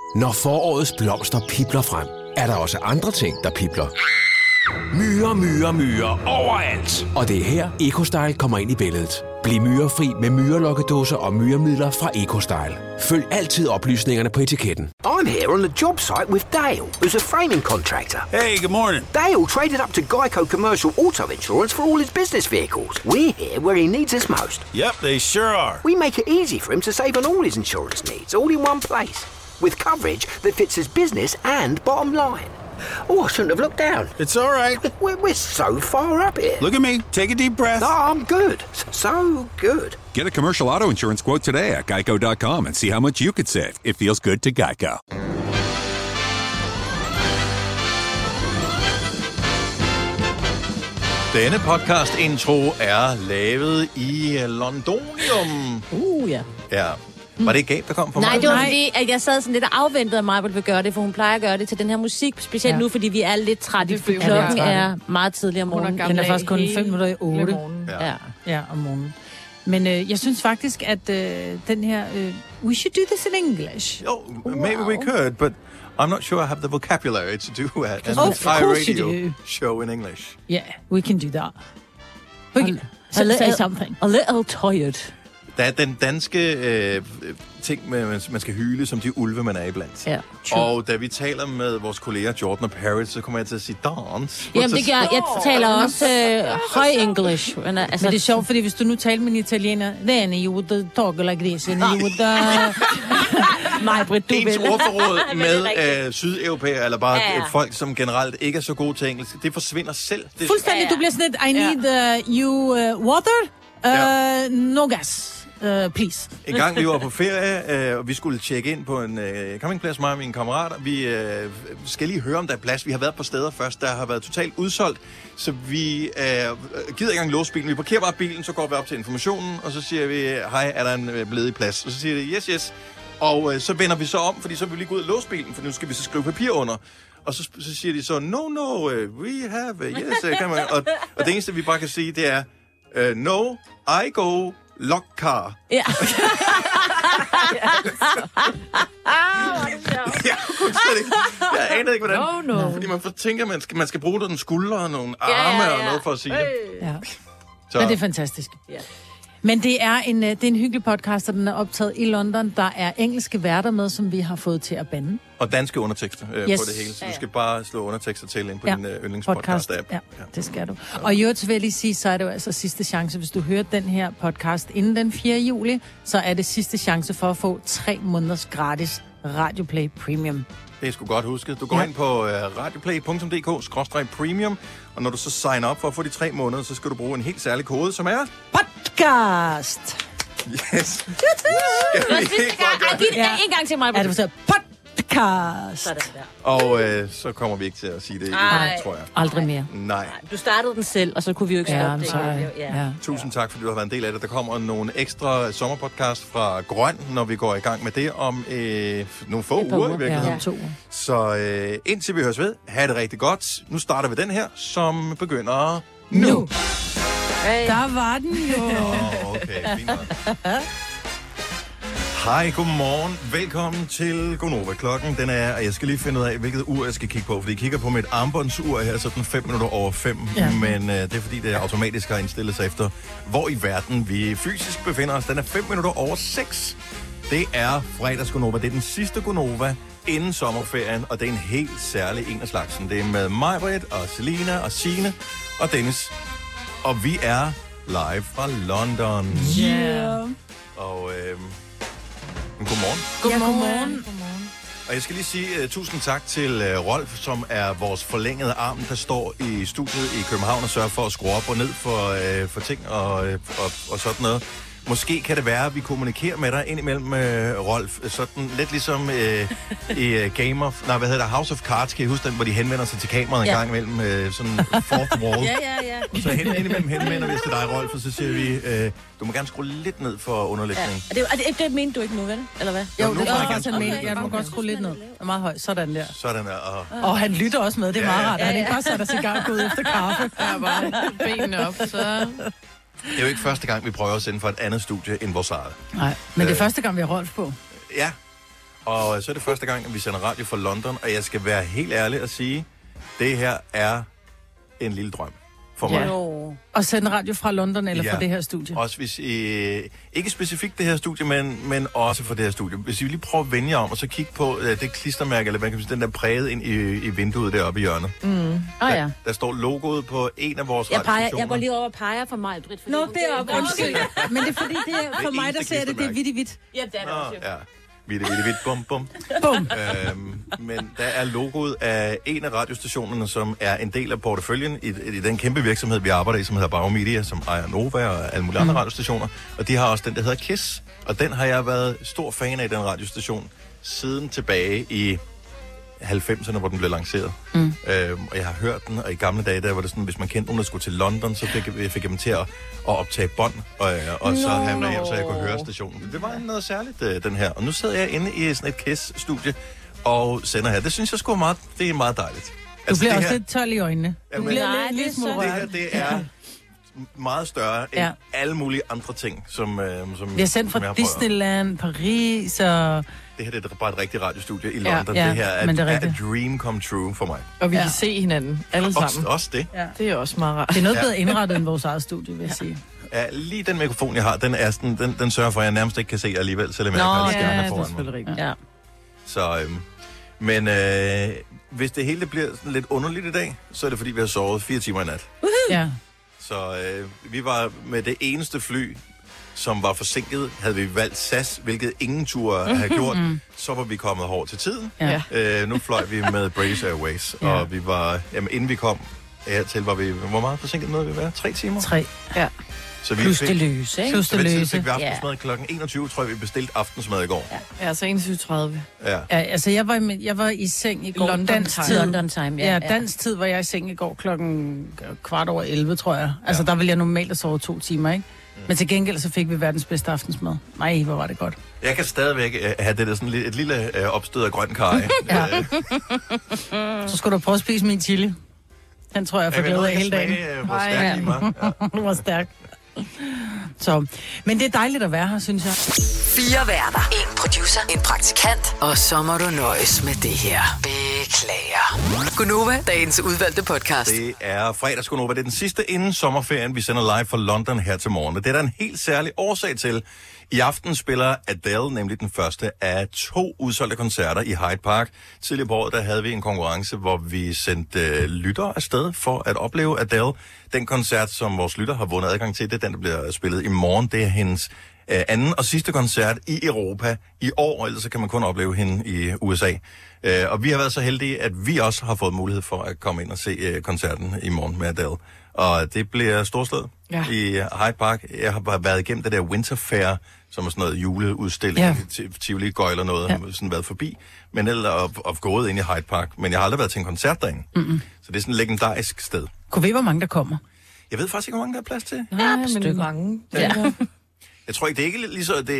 Når forårets blomster pibler frem, er der også andre ting, der pibler. Myrer overalt. Og det er her, EcoStyle kommer ind i billedet. Bliv myrefri med myrelokkedåser og myremidler fra EcoStyle. Følg altid oplysningerne på etiketten. I'm here on the job site with Dale, who's a framing contractor. Hey, good morning. Dale traded up to Geico Commercial Auto Insurance for all his business vehicles. We're here where he needs us most. Yep, they sure are. We make it easy for him to save on all his insurance needs, all in one place. With coverage that fits his business and bottom line. Oh, I shouldn't have looked down. It's all right. We're so far up here. Look at me. Take a deep breath. No, I'm good. So good. Get a commercial auto insurance quote today at geico.com and see how much you could save. It feels good to Geico. Denne podcast-intro er lavet i Londonium. Ja. Ja. Var det et gab, der kom fra mig? Nej, det var fordi, at jeg sad sådan lidt og afventede, at mig ville gøre det, for hun plejer at gøre det til den her musik, specielt nu, fordi vi er lidt trætte, fordi klokken er meget tidligere om morgenen. Den er faktisk kun 5 minutter i 8. Ja, om morgenen. Men jeg synes faktisk, at den her... we should do this in English. Oh, maybe we could, but I'm not sure I have the vocabulary to do an entire radio show in English. Yeah, we can do that. We can say something. A little tired. Der er den danske ting med, man skal hyle som de ulve, man er iblandt. Ja. Og da vi taler med vores kolleger Jordan og Paris, så kommer jeg til at sige dance. Jamen, det gør jeg taler også høj English. Men, altså, men det er sjovt, fordi hvis du nu taler med en italiener, then you would talk like this, and you would... Ens ordforråd med sydeuropæer, eller bare folk, som generelt ikke er så gode til engelsk, det forsvinder selv. Det fuldstændig, du bliver sådan et, I need you water, no gas. Please. En gang vi var på ferie, og vi skulle tjekke ind på en campingplads, mig og mine kammerater. Vi skal lige høre, om der er plads. Vi har været på steder først, der har været totalt udsolgt, så vi gider ikke engang låse bilen. Vi parkerer bare bilen, så går vi op til informationen, og så siger vi, hej, er der en ledig plads? Og så siger de, yes. Og så vender vi så om, fordi så vil vi lige gå ud og låse bilen, for nu skal vi så skrive papir under. Og så siger de så, no, we have, yes. Og det eneste, vi bare kan sige, det er, no, I go... lock car. Ja. Jeg aner ikke, hvordan. No. Fordi man tænker, man skal bruge nogle skuldre og nogle arme og noget for at sige det. Ja. Så. Men det er fantastisk. Ja. Men det er en hyggelig podcast, og den er optaget i London. Der er engelske værter med, som vi har fået til at bande. Og danske undertekster på det hele. Så du skal bare slå undertekster til ind på din yndlingspodcast-app. Ja, det skal du. Og i øvrigt vil jeg lige sige, så er det jo altså sidste chance. Hvis du hører den her podcast inden den 4. juli, så er det sidste chance for at få 3 måneders gratis Radioplay Premium. Det er sgu godt husket. Du går ind på radioplay.dk/premium, og når du så signer op for at få de 3 måneder, så skal du bruge en helt særlig kode, som er... Podcast! Yes! En gang til mig. Ja, det var så podcast! Og så kommer vi ikke til at sige det igen, tror jeg. Aldrig mere. Nej. Du startede den selv, og så kunne vi jo ikke stoppe det. Ja. Tusind tak, fordi du har været en del af det. Der kommer nogle ekstra sommerpodcast fra Grøn, når vi går i gang med det om nogle få uger i virkeligheden. Ja, 2 uger. Så indtil vi høres ved, have det rigtig godt. Nu starter vi den her, som begynder nu. Hey. Der var den jo. Okay, fint. Hej, godmorgen. Velkommen til Gonova. Klokken den er, og jeg skal lige finde ud af, hvilket ur jeg skal kigge på, fordi jeg kigger på mit armbåndsur her, så den 5 minutter over 5. Ja. Men det er fordi, det automatisk har indstillet sig efter, hvor i verden vi fysisk befinder os. Den er 5 minutter over 6. Det er fredags Gonova. Det er den sidste Gonova inden sommerferien, og det er en helt særlig en af slagsen. Det er med mig, Britt, og Selina, og Signe, og Dennis. Og vi er live fra London. Yeah. Og godmorgen. Godmorgen. Og jeg skal lige sige tusind tak til Rolf, som er vores forlængede arm, der står i studiet i København og sørger for at skrue op og ned for ting og sådan noget. Måske kan det være, at vi kommunikerer med dig indimellem, Rolf, sådan lidt ligesom i House of Cards, kan I huske den, hvor de henvender sig til kameraet en gang imellem, sådan fourth wall. Ja. Og så indimellem henvender vi til dig, Rolf, og så siger vi, du må gerne skrue lidt ned for underlægning. Ja. Det mente du ikke nu, vel? Eller hvad? Jo, det var faktisk han mente. Du må godt skrue lidt ned. Det er meget højt. Sådan der. Sådan der. Og han lytter også med, det er meget rart. Han ikke bare sætter sig i gang og går ud efter kaffe. Ja, bare benene op, så... Det er jo ikke første gang, vi prøver at sende for et andet studie end vores eget. Nej, men det er første gang, vi har Rolf på. Ja, Og så er det første gang, at vi sender radio fra London, og jeg skal være helt ærlig og sige, det her er en lille drøm for mig. Og sende radio fra London eller fra det her studie? Også hvis ikke specifikt det her studie, men også for det her studie. Hvis I lige prøver at vende jer om, og så kigge på det klistermærke, eller hvad kan man sige, den der præget ind i vinduet deroppe i hjørnet. Der står logoet på en af vores radiostationer. Jeg går lige over og peger for mig, Britt. Nå, det er op, undskyld. Men det er fordi, det er for mig, der ser det er vidt. Ja, det er det også. Ja. Vidt, bum, bum. Men der er logoet af en af radiostationerne, som er en del af porteføljen i den kæmpe virksomhed, vi arbejder i, som hedder Bauer Media, som ejer Nova og alle mulige andre radiostationer. Og de har også den, der hedder KISS. Og den har jeg været stor fan af, den radiostation, siden tilbage i 90'erne, hvor den blev lanceret. Og jeg har hørt den, og i gamle dage, der var det sådan, hvis man kendte nogen, der skulle til London, så fik jeg dem til at optage bånd, og så have med hjem, så jeg kunne høre stationen. Det var noget særligt, den her. Og nu sidder jeg inde i sådan et KISS-studie og sender her. Det synes jeg sgu meget, det er meget dejligt. Du bliver også lidt tøl i øjnene. Du bliver lidt små rørt. Det her, det er meget større end alle mulige andre ting, som vi har sendt fra Disneyland, Paris og... Det her det er bare et rigtigt radiostudie i London. Det her er a dream come true for mig. Og vi kan se hinanden alle sammen. Også det. Ja. Det er også meget rart. Det er noget bedre indrettet end vores eget studie, vil jeg sige. Ja, lige den mikrofon, jeg har, den sørger for, at jeg nærmest ikke kan se alligevel, selvom jeg har skærmene foran mig. Rigtigt. Ja. Så, men hvis det hele bliver sådan lidt underligt i dag, så er det fordi, vi har sovet 4 timer i nat. Ja. Så vi var med det eneste fly, som var forsinket, havde vi valgt SAS, hvilket ingen turde have gjort. Så var vi kommet hårdt til tiden. Ja. Nu fløj vi med British Airways, og vi var, inden vi kom hertil, var vi, hvor meget forsinket nåede vi være? 3 timer? 3, ja. Så vi plus det løse, ikke? Plus det løse. Så fik vi aftensmad klokken 21, tror jeg, vi bestilte aftensmad i går. Ja, så 21.30. Ja, altså jeg var i seng i går. London time, ja. Dansk tid var jeg i seng i går klokken 11:15, tror jeg. Altså der ville jeg normalt have sovet 2 timer, ikke? Men til gengæld så fik vi verdens bedste aftensmad. Nej, hvor var det godt. Jeg kan stadigvæk have det der sådan et lille opstød af grøn karry. Så skulle du prøve at spise min chili. Den tror jeg får glæde af hele dagen. Hvor stærk i mig. Du var stærk. Så, men det er dejligt at være her, synes jeg. 4 værter, 1 producer, 1 praktikant, og så må du nøjes med det her. Beklager. Gunova, dagens udvalgte podcast. Det er fredags Gunova. Det er den sidste inden sommerferien. Vi sender live fra London her til morgen. Det er der en helt særlig årsag til. I aften spiller Adele nemlig den første af 2 udsolgte koncerter i Hyde Park. Tidligere på året, der havde vi en konkurrence, hvor vi sendte lyttere afsted for at opleve Adele. Den koncert, som vores lytter har vundet adgang til, det er den, der bliver spillet i morgen. Det er hendes anden og sidste koncert i Europa i år, ellers så kan man kun opleve hende i USA. Og vi har været så heldige, at vi også har fået mulighed for at komme ind og se koncerten i morgen med Adele. Og det bliver storslået i Hyde Park. Jeg har bare været igennem det der Winter Fair, som er sådan noget juleudstilling, Tivoli Gøjl og noget, har sådan været forbi. Men ellers og gået ind i Hyde Park. Men jeg har aldrig været til en koncert derinde. Så det er sådan et legendarisk sted. Kunne vi, hvor mange der kommer? Jeg ved faktisk ikke, hvor mange der er plads til. Ja, men mange. Ja. Jeg tror ikke, det er ikke lige så...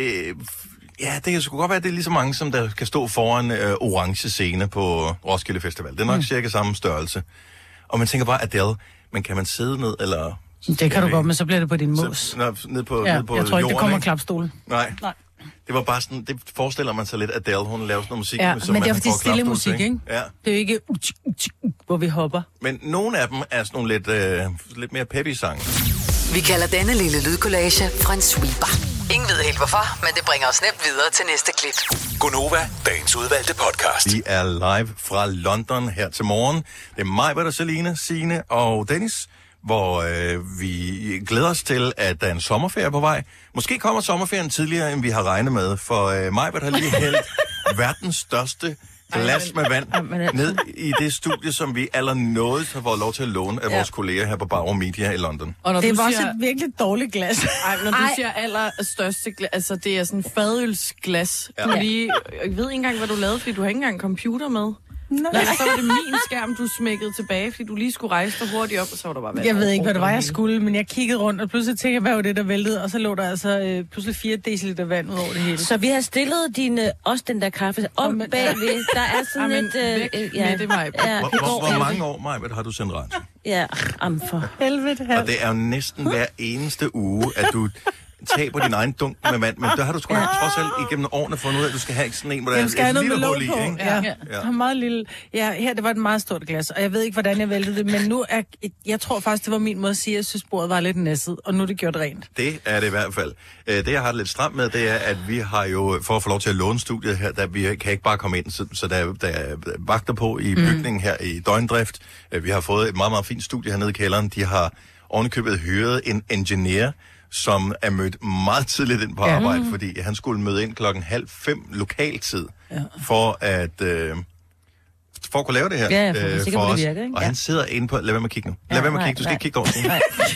Det kan sgu godt være, at det er lige så mange, som der kan stå foran orange scene på Roskilde Festival. Det er nok cirka samme størrelse. Og man tænker bare, Adele, men kan man sidde ned, eller... Det kan du godt, men så bliver det på din mus. Ned på jeg tror ikke, jorden, det kommer klapstol. Nej. Det var bare sådan, det forestiller man sig lidt, at Adele, hun laver sådan noget musik, som men det er fordi stille musik, ikke? Ja. Det er jo ikke, hvor vi hopper. Men nogle af dem er sådan nogle lidt mere peppy sange. Vi kalder denne lille lydkollage en sweeper. Ingen ved helt hvorfor, men det bringer os nemt videre til næste klip. Gunova, dagens udvalgte podcast. Vi er live fra London her til morgen. Det er mig, Britta, Selina, Signe og Dennis, hvor vi glæder os til, at der er en sommerferie på vej. Måske kommer sommerferien tidligere, end vi har regnet med, for mig har lige hældt verdens største glas med vand ned i det studie, som vi allernådigt har fået lov til at låne af vores kolleger her på Bauer Media i London. Og det var også et virkelig dårligt glas. Når du siger allerstørste glas, altså det er sådan fadølsglas. Du lige, jeg ved ikke engang, hvad du lavede, fordi du har ikke engang computer med. Nej, så var det min skærm, du smækkede tilbage, fordi du lige skulle rejse dig hurtigt op, og så var der bare vand. Jeg ved ikke, hvad det var, jeg skulle, men jeg kiggede rundt, og pludselig tænkte jeg, hvad var det, der væltede, og så lå der altså pludselig 4 deciliter vand ud over det hele. Så vi har stillet også den der kaffe om bagved. Der er sådan et... med det, Maj. Hvor mange år, Maj, har du sendt radio? Ja, for helvede. Og det er jo næsten hver eneste uge, at du taber din egen dunk med vand, men der har du sgu trods alt igennem årene fundet ud af, at du skal have sådan en, hvor der er et lille hul i, ikke? Ja. Meget lille. Ja, her, det var et meget stort glas, og jeg ved ikke, hvordan jeg væltede det, men nu er... Jeg tror faktisk, det var min måde at sige, at jeg synes, bordet var lidt næsset, og nu er det gjort rent. Det er det i hvert fald. Det, jeg har det lidt stramt med, det er, at vi har jo, for at få lov til at låne studiet her, der vi kan ikke bare komme ind, så der er vagter på i bygningen her i døgndrift. Vi har fået et meget, meget fint studie hernede i kælderen. De har ovenikøbet hyret en engineer, som er mødt meget tidligt ind på arbejde, fordi han skulle møde ind 4:30 lokaltid, for at kunne lave det her for os. Virker, og han sidder inde på... Lad være med at kigge nu. Lad være med at kigge. Du skal ikke kigge over sådan.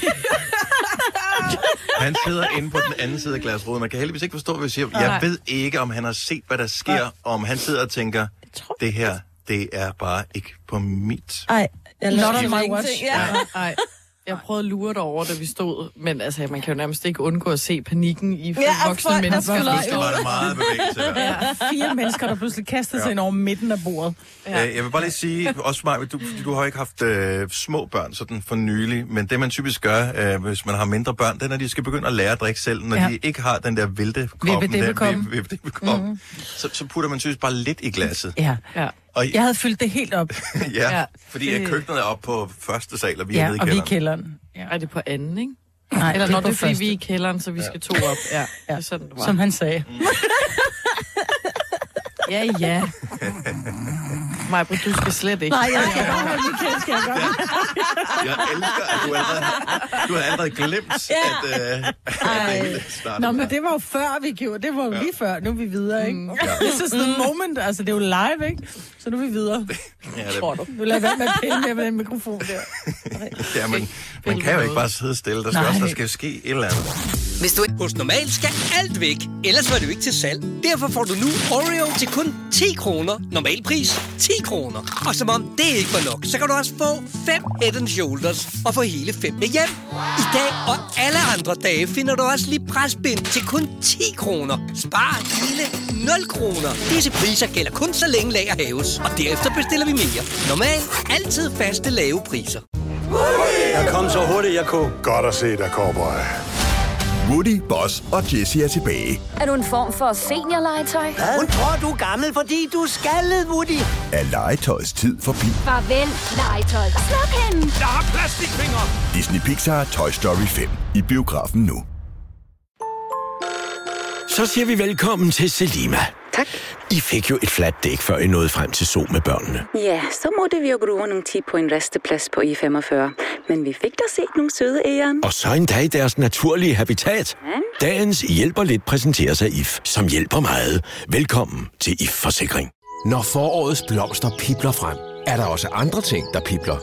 Han sidder inde på den anden side af glasruden. Man kan heldigvis ikke forstå, hvad vi siger. Jeg ved ikke, om han har set, hvad der sker, om han sidder og tænker, det her, det er bare ikke på mit... Ej, jeg not on my watch. Nej. Jeg prøvede at lure dig over, da vi stod, men altså, man kan jo nærmest ikke undgå at se panikken i voksne mennesker. Det var det meget bevægelse. 4 mennesker, der pludselig kastede sig ind over midten af bordet. Jeg vil bare lige sige, også mig, du har ikke haft små børn sådan for nylig, men det man typisk gør, hvis man har mindre børn, det er, når de skal begynde at lære at drikke selv, når de ikke har den der vippedæppekoppen, så putter man typisk bare lidt i glasset. Ja. Og jeg havde fyldt det helt op. Fordi køkkenet er oppe på første sal, og vi er nede i kælderen. Og vi er i kælderen. Er det på anden, ikke? Nej, eller når det er, fordi vi er i kælderen, så vi skal 2 op. Ja. Det er sådan, det var. Som han sagde. Ja. Majbrit, du skal slet ikke. Nej, jeg skal godt. Michael skal jeg godt. Jeg elsker, at du har allerede glemt, at det hele startede. Nå, men det var jo før, vi gjorde. Det var jo lige før. Nu er vi videre, ikke? Det er sådan en moment. Altså, det er jo live, ikke? Så nu er vi videre. Tror du? Du lader være med at pille med den mikrofon der. Ja, men man kan jo ikke bare sidde stille. Der skal ske et eller andet. Hvis du hos Normal skal alt væk, ellers var det jo ikke til salg. Derfor får du nu Oreo til kun 10 kroner. Normal pris 10 kroner. Og som om det ikke var nok, så kan du også få 5 Head & Shoulders og få hele 5 med hjem. I dag og alle andre dage finder du også lige presbind til kun 10 kroner. Spar hele 0 kroner. Disse priser gælder kun så længe lager haves, og derefter bestiller vi mere. Normal, altid faste lave priser. Jeg kom så hurtigt, jeg kunne. Godt at se dig, cowboy. Woody, Boss og Jessie er tilbage. Er du en form for seniorlegetøj? Hun tror, du er gammel, fordi du er skaldet, Woody. Er legetøjets tid forbi? Farvel, legetøj. Sluk hende! Jeg har plastikfingre! Disney Pixar Toy Story 5 i biografen nu. Så siger vi velkommen til Selima. Tak. I fik jo et fladt dæk, før I nåede frem til Zoo med børnene. Ja, så måtte vi jo bruge nogle tid på en resteplads på I-45. Men vi fik da set nogle søde æren. Og så endda i deres naturlige habitat. Ja. Dagens hjælper lidt præsenteres af IF, som hjælper meget. Velkommen til IF Forsikring. Når forårets blomster pibler frem, er der også andre ting, der pibler.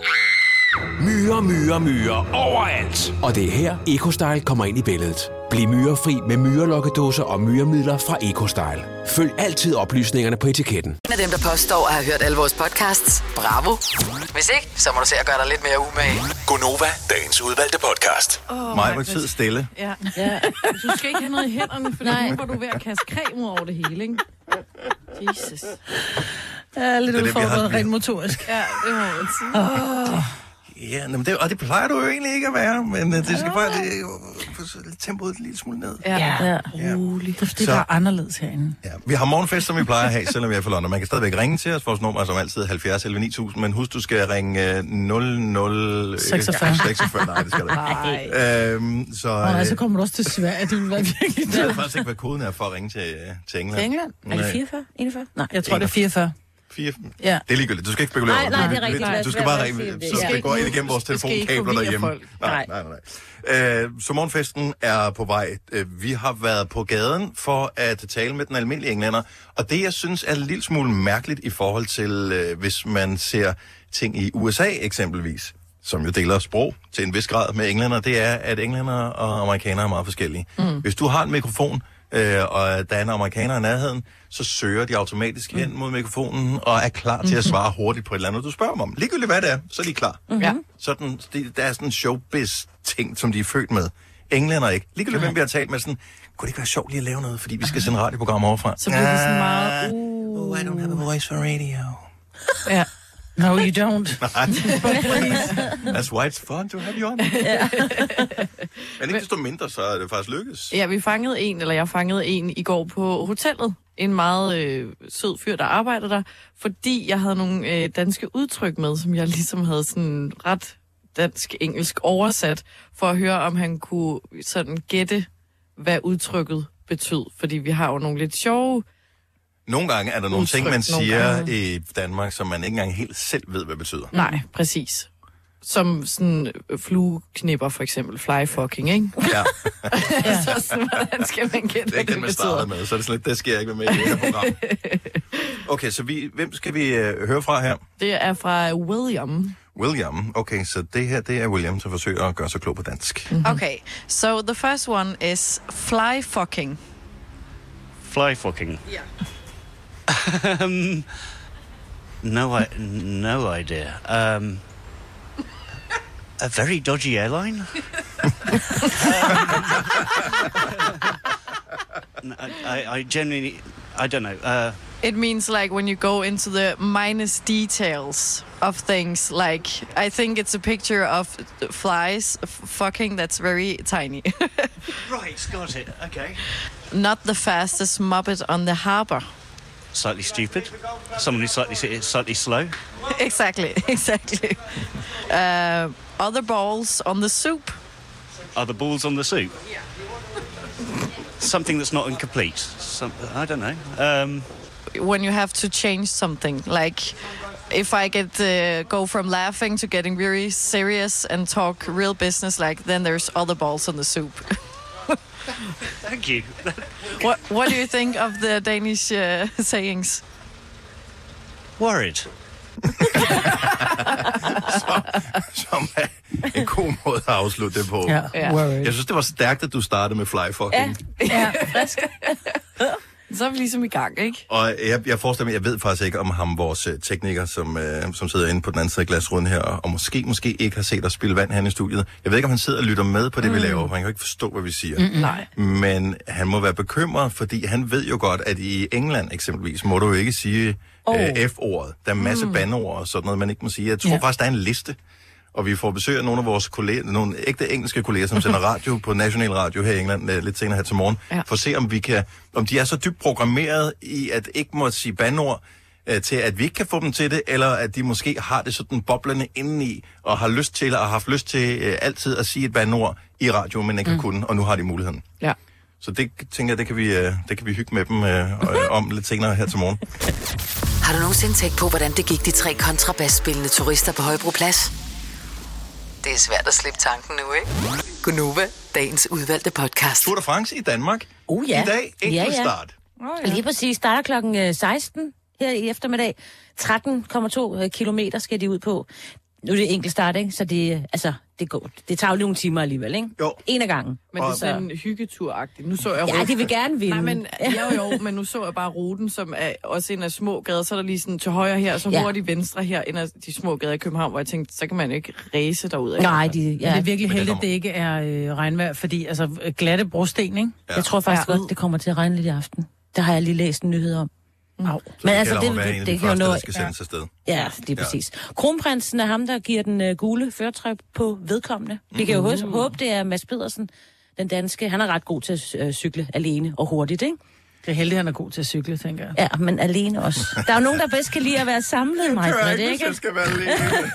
Myrer overalt. Og det er her, EcoStyle kommer ind i billedet. Bliv myrefri med myrelokkedåser og myremidler fra EcoStyle. Følg altid oplysningerne på etiketten. En af dem, der påstår at have hørt alle vores podcasts, bravo. Hvis ikke, så må du se at gøre dig lidt mere umage. Gonova, dagens udvalgte podcast. Mig må tid stille. Ja. Du skal ikke have noget i hænderne, for nu var du ved at kaste creme ud over det hele, ikke? Jesus. Ja, lidt udfordret rent motorisk. Ja, det må man sige. Ja, men det plejer du jo egentlig ikke at være, men det skal bare tempoet en lille smule ned. Ja. Roligt. Det er bare anderledes herinde. Ja. Vi har morgenfest, som vi plejer at have, selvom vi er for London. Man kan stadigvæk ringe til os. Vores nummer er som altid 70 11 9000, men husk, du skal ringe 0046. Nej, det skal du ikke. Så kommer du også til Sverige. Det vil være virkelig. Jeg ved faktisk ikke, hvad koden er for at ringe til England. Til England? Er det 44? 41? Nej, jeg tror, det er 44. Ja. Det er ligegyldigt. Du skal ikke spekulere over det. Nej, det er rigtigt. Du skal bare ringe, så det går ind igennem vores telefonkabler derhjemme. Nej. Så morgenfesten er på vej. Vi har været på gaden for at tale med den almindelige englænder. Og det, jeg synes er en lille smule mærkeligt i forhold til, hvis man ser ting i USA eksempelvis, som jo deler sprog til en vis grad med englænder, det er, at englænder og amerikanere er meget forskellige. Hvis du har en mikrofon, og der er en amerikaner i nærheden, så søger de automatisk hen mod mikrofonen og er klar til at svare hurtigt på et eller andet, du spørger dem om. Ligegyldigt hvad det er, så er de klar. Sådan, der er sådan en showbiz-ting, som de er født med. Englænder ikke. Ligegyldigt hvem vi har talt med, sådan, kunne det ikke være sjovt lige at lave noget, fordi vi skal sende radioprogram overfra? Så bliver det sådan meget... I don't have a voice for radio. Ja. No, you don't. That's why it's fun to have you on. Men ikke desto mindre, så er det faktisk lykkedes. Ja, jeg fangede en i går på hotellet. En meget sød fyr, der arbejder der, fordi jeg havde nogle danske udtryk med, som jeg ligesom havde sådan ret dansk-engelsk oversat, for at høre, om han kunne sådan gætte, hvad udtrykket betød. Fordi vi har jo nogle lidt sjove... Nogle gange er der nogle ting, man siger i Danmark, som man ikke engang helt selv ved, hvad betyder. Nej, præcis. Som sådan flueknipper, for eksempel. Fly fucking, ikke? Ja. Så sådan, hvordan skal man gætte, det er ikke den, man starter med, så er det slet, det skal jeg ikke være med i det her program. Okay, så hvem skal vi høre fra her? Det er fra William. William, okay, så det her, det er William, der forsøger at gøre sig klog på dansk. Okay, so the first one is fly fucking. Fly fucking? Yeah. No idea. A very dodgy airline? I genuinely, I don't know. It means like when you go into the minus details of things, like I think it's a picture of flies fucking that's very tiny. Right, got it, okay. Not the fastest Muppet on the harbor. Slightly stupid. Someone who's slightly slow. Exactly. Other balls on the soup. Other balls on the soup? Yeah. Something that's not incomplete. I don't know. When you have to change something, like if I go from laughing to getting very serious and talk real business, like then there's other balls on the soup. Thank you. What do you think of the Danish sayings? Worried. Som er en god måde at afslutte det på. Ja. Jeg synes, det var stærkt, at du startede med fly fucking. Ja, frisk. Så er vi ligesom i gang, ikke? Og jeg forestiller mig, jeg ved faktisk ikke om ham, vores tekniker, som sidder inde på den anden side af glasruden her, og måske ikke har set os spille vand her i studiet. Jeg ved ikke, om han sidder og lytter med på det, vi laver, for han kan jo ikke forstå, hvad vi siger. Nej. Men han må være bekymret, fordi han ved jo godt, at i England eksempelvis, må du jo ikke sige F-ordet. Der er en masse bandeord og sådan noget, man ikke må sige. Jeg tror faktisk, der er en liste. Og vi får besøg af nogle af vores kolleger, nogle ægte engelske kolleger, som sender radio på National Radio her i England lidt senere her til morgen, for at se, om de er så dybt programmeret i at ikke må sige bandord, til at vi ikke kan få dem til det, eller at de måske har det sådan boblende indeni, og har lyst til, og har haft lyst til altid at sige et bandord i radio, men ikke kan kunne, og nu har de muligheden. Ja. Så det tænker jeg, det kan vi hygge med dem om lidt senere her til morgen. Har du nogensinde tænkt på, hvordan det gik de 3 kontrabasspillende turister på Højbroplads? Det er svært at slippe tanken nu, ikke? Gunova, dagens udvalgte podcast. Tour de France i Danmark. Ja. I dag, enkeltstart. Lige præcis. Starter klokken 16 her i eftermiddag. 13,2 kilometer skal de ud på. Nu er det enkeltstart, ikke? Så det tager jo nogle timer alligevel, ikke? Jo. En af gangen. Men det er sådan en hyggetur-agtigt. Nu så jeg ja, de vil gerne vinde. Nej, men, men nu så jeg bare ruten, som er også en af små gader. Så er der lige sådan til højre her, og så hurtigt venstre her, en af de små gader i København, hvor jeg tænkte, så kan man ikke ræse derud. Nej, det er virkelig heldigt, at det ikke er regnvejr, fordi glatte brosten, ikke? Ja. Jeg tror faktisk godt, det kommer til at regne lidt i aften. Det har jeg lige læst en nyhed om. Men altså, det kan jo nå. Der skal sendes afsted. Ja, det er præcis. Kronprinsen er ham, der giver den gule førertrøje på vedkommende. Vi kan jo håbe, det er Mads Pedersen, den danske. Han er ret god til at cykle alene og hurtigt, ikke? Det er heldigt, han er god til at cykle, tænker jeg. Ja, men alene også. Der er jo nogen, der bedst kan lide at være samlet, Maj. Det ikke, hvis jeg skal være alene.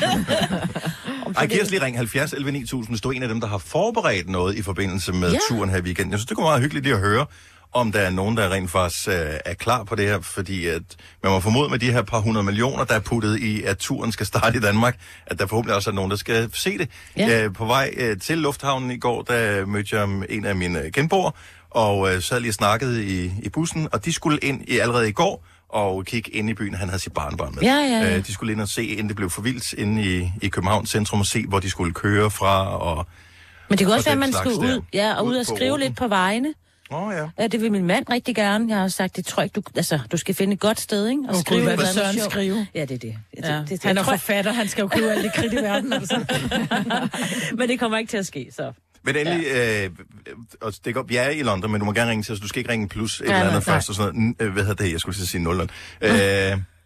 Giv os lige ring 70 11 9000, hvis du er en af dem, der har forberedt noget i forbindelse med turen her i weekenden. Jeg synes, det kunne meget hyggeligt lige at høre, om der er nogen, der rent faktisk er klar på det her, fordi at man må formode med de her par 100 millioner, der er puttet i, at turen skal starte i Danmark, at der forhåbentlig også er nogen, der skal se det. Ja. På vej til lufthavnen i går, der mødte jeg en af mine genboer, og sad lige og snakkede i bussen, og de skulle ind allerede i går, og kigge ind i byen. Han havde sit barnebarn med. Ja. De skulle ind og se, inden det blev for vildt, inde i Københavns centrum, og se, hvor de skulle køre fra. Men det kunne også være, at man skulle ud og skrive lidt på vejene. Ja, det vil min mand rigtig gerne. Jeg har sagt, det tror jeg ikke, du skal finde et godt sted, ikke? Og skrive hvad vil Søren skrive? Ja, det er det. Det han er forfatter, han skal jo købe alt det kridt i verden. Altså. Men det kommer ikke til at ske, så. Men endelig, vi er i London, men du må gerne ringe til os. Du skal ikke ringe plus et eller andet først og sådan noget. Hvad hedder det? Jeg skulle sige 0.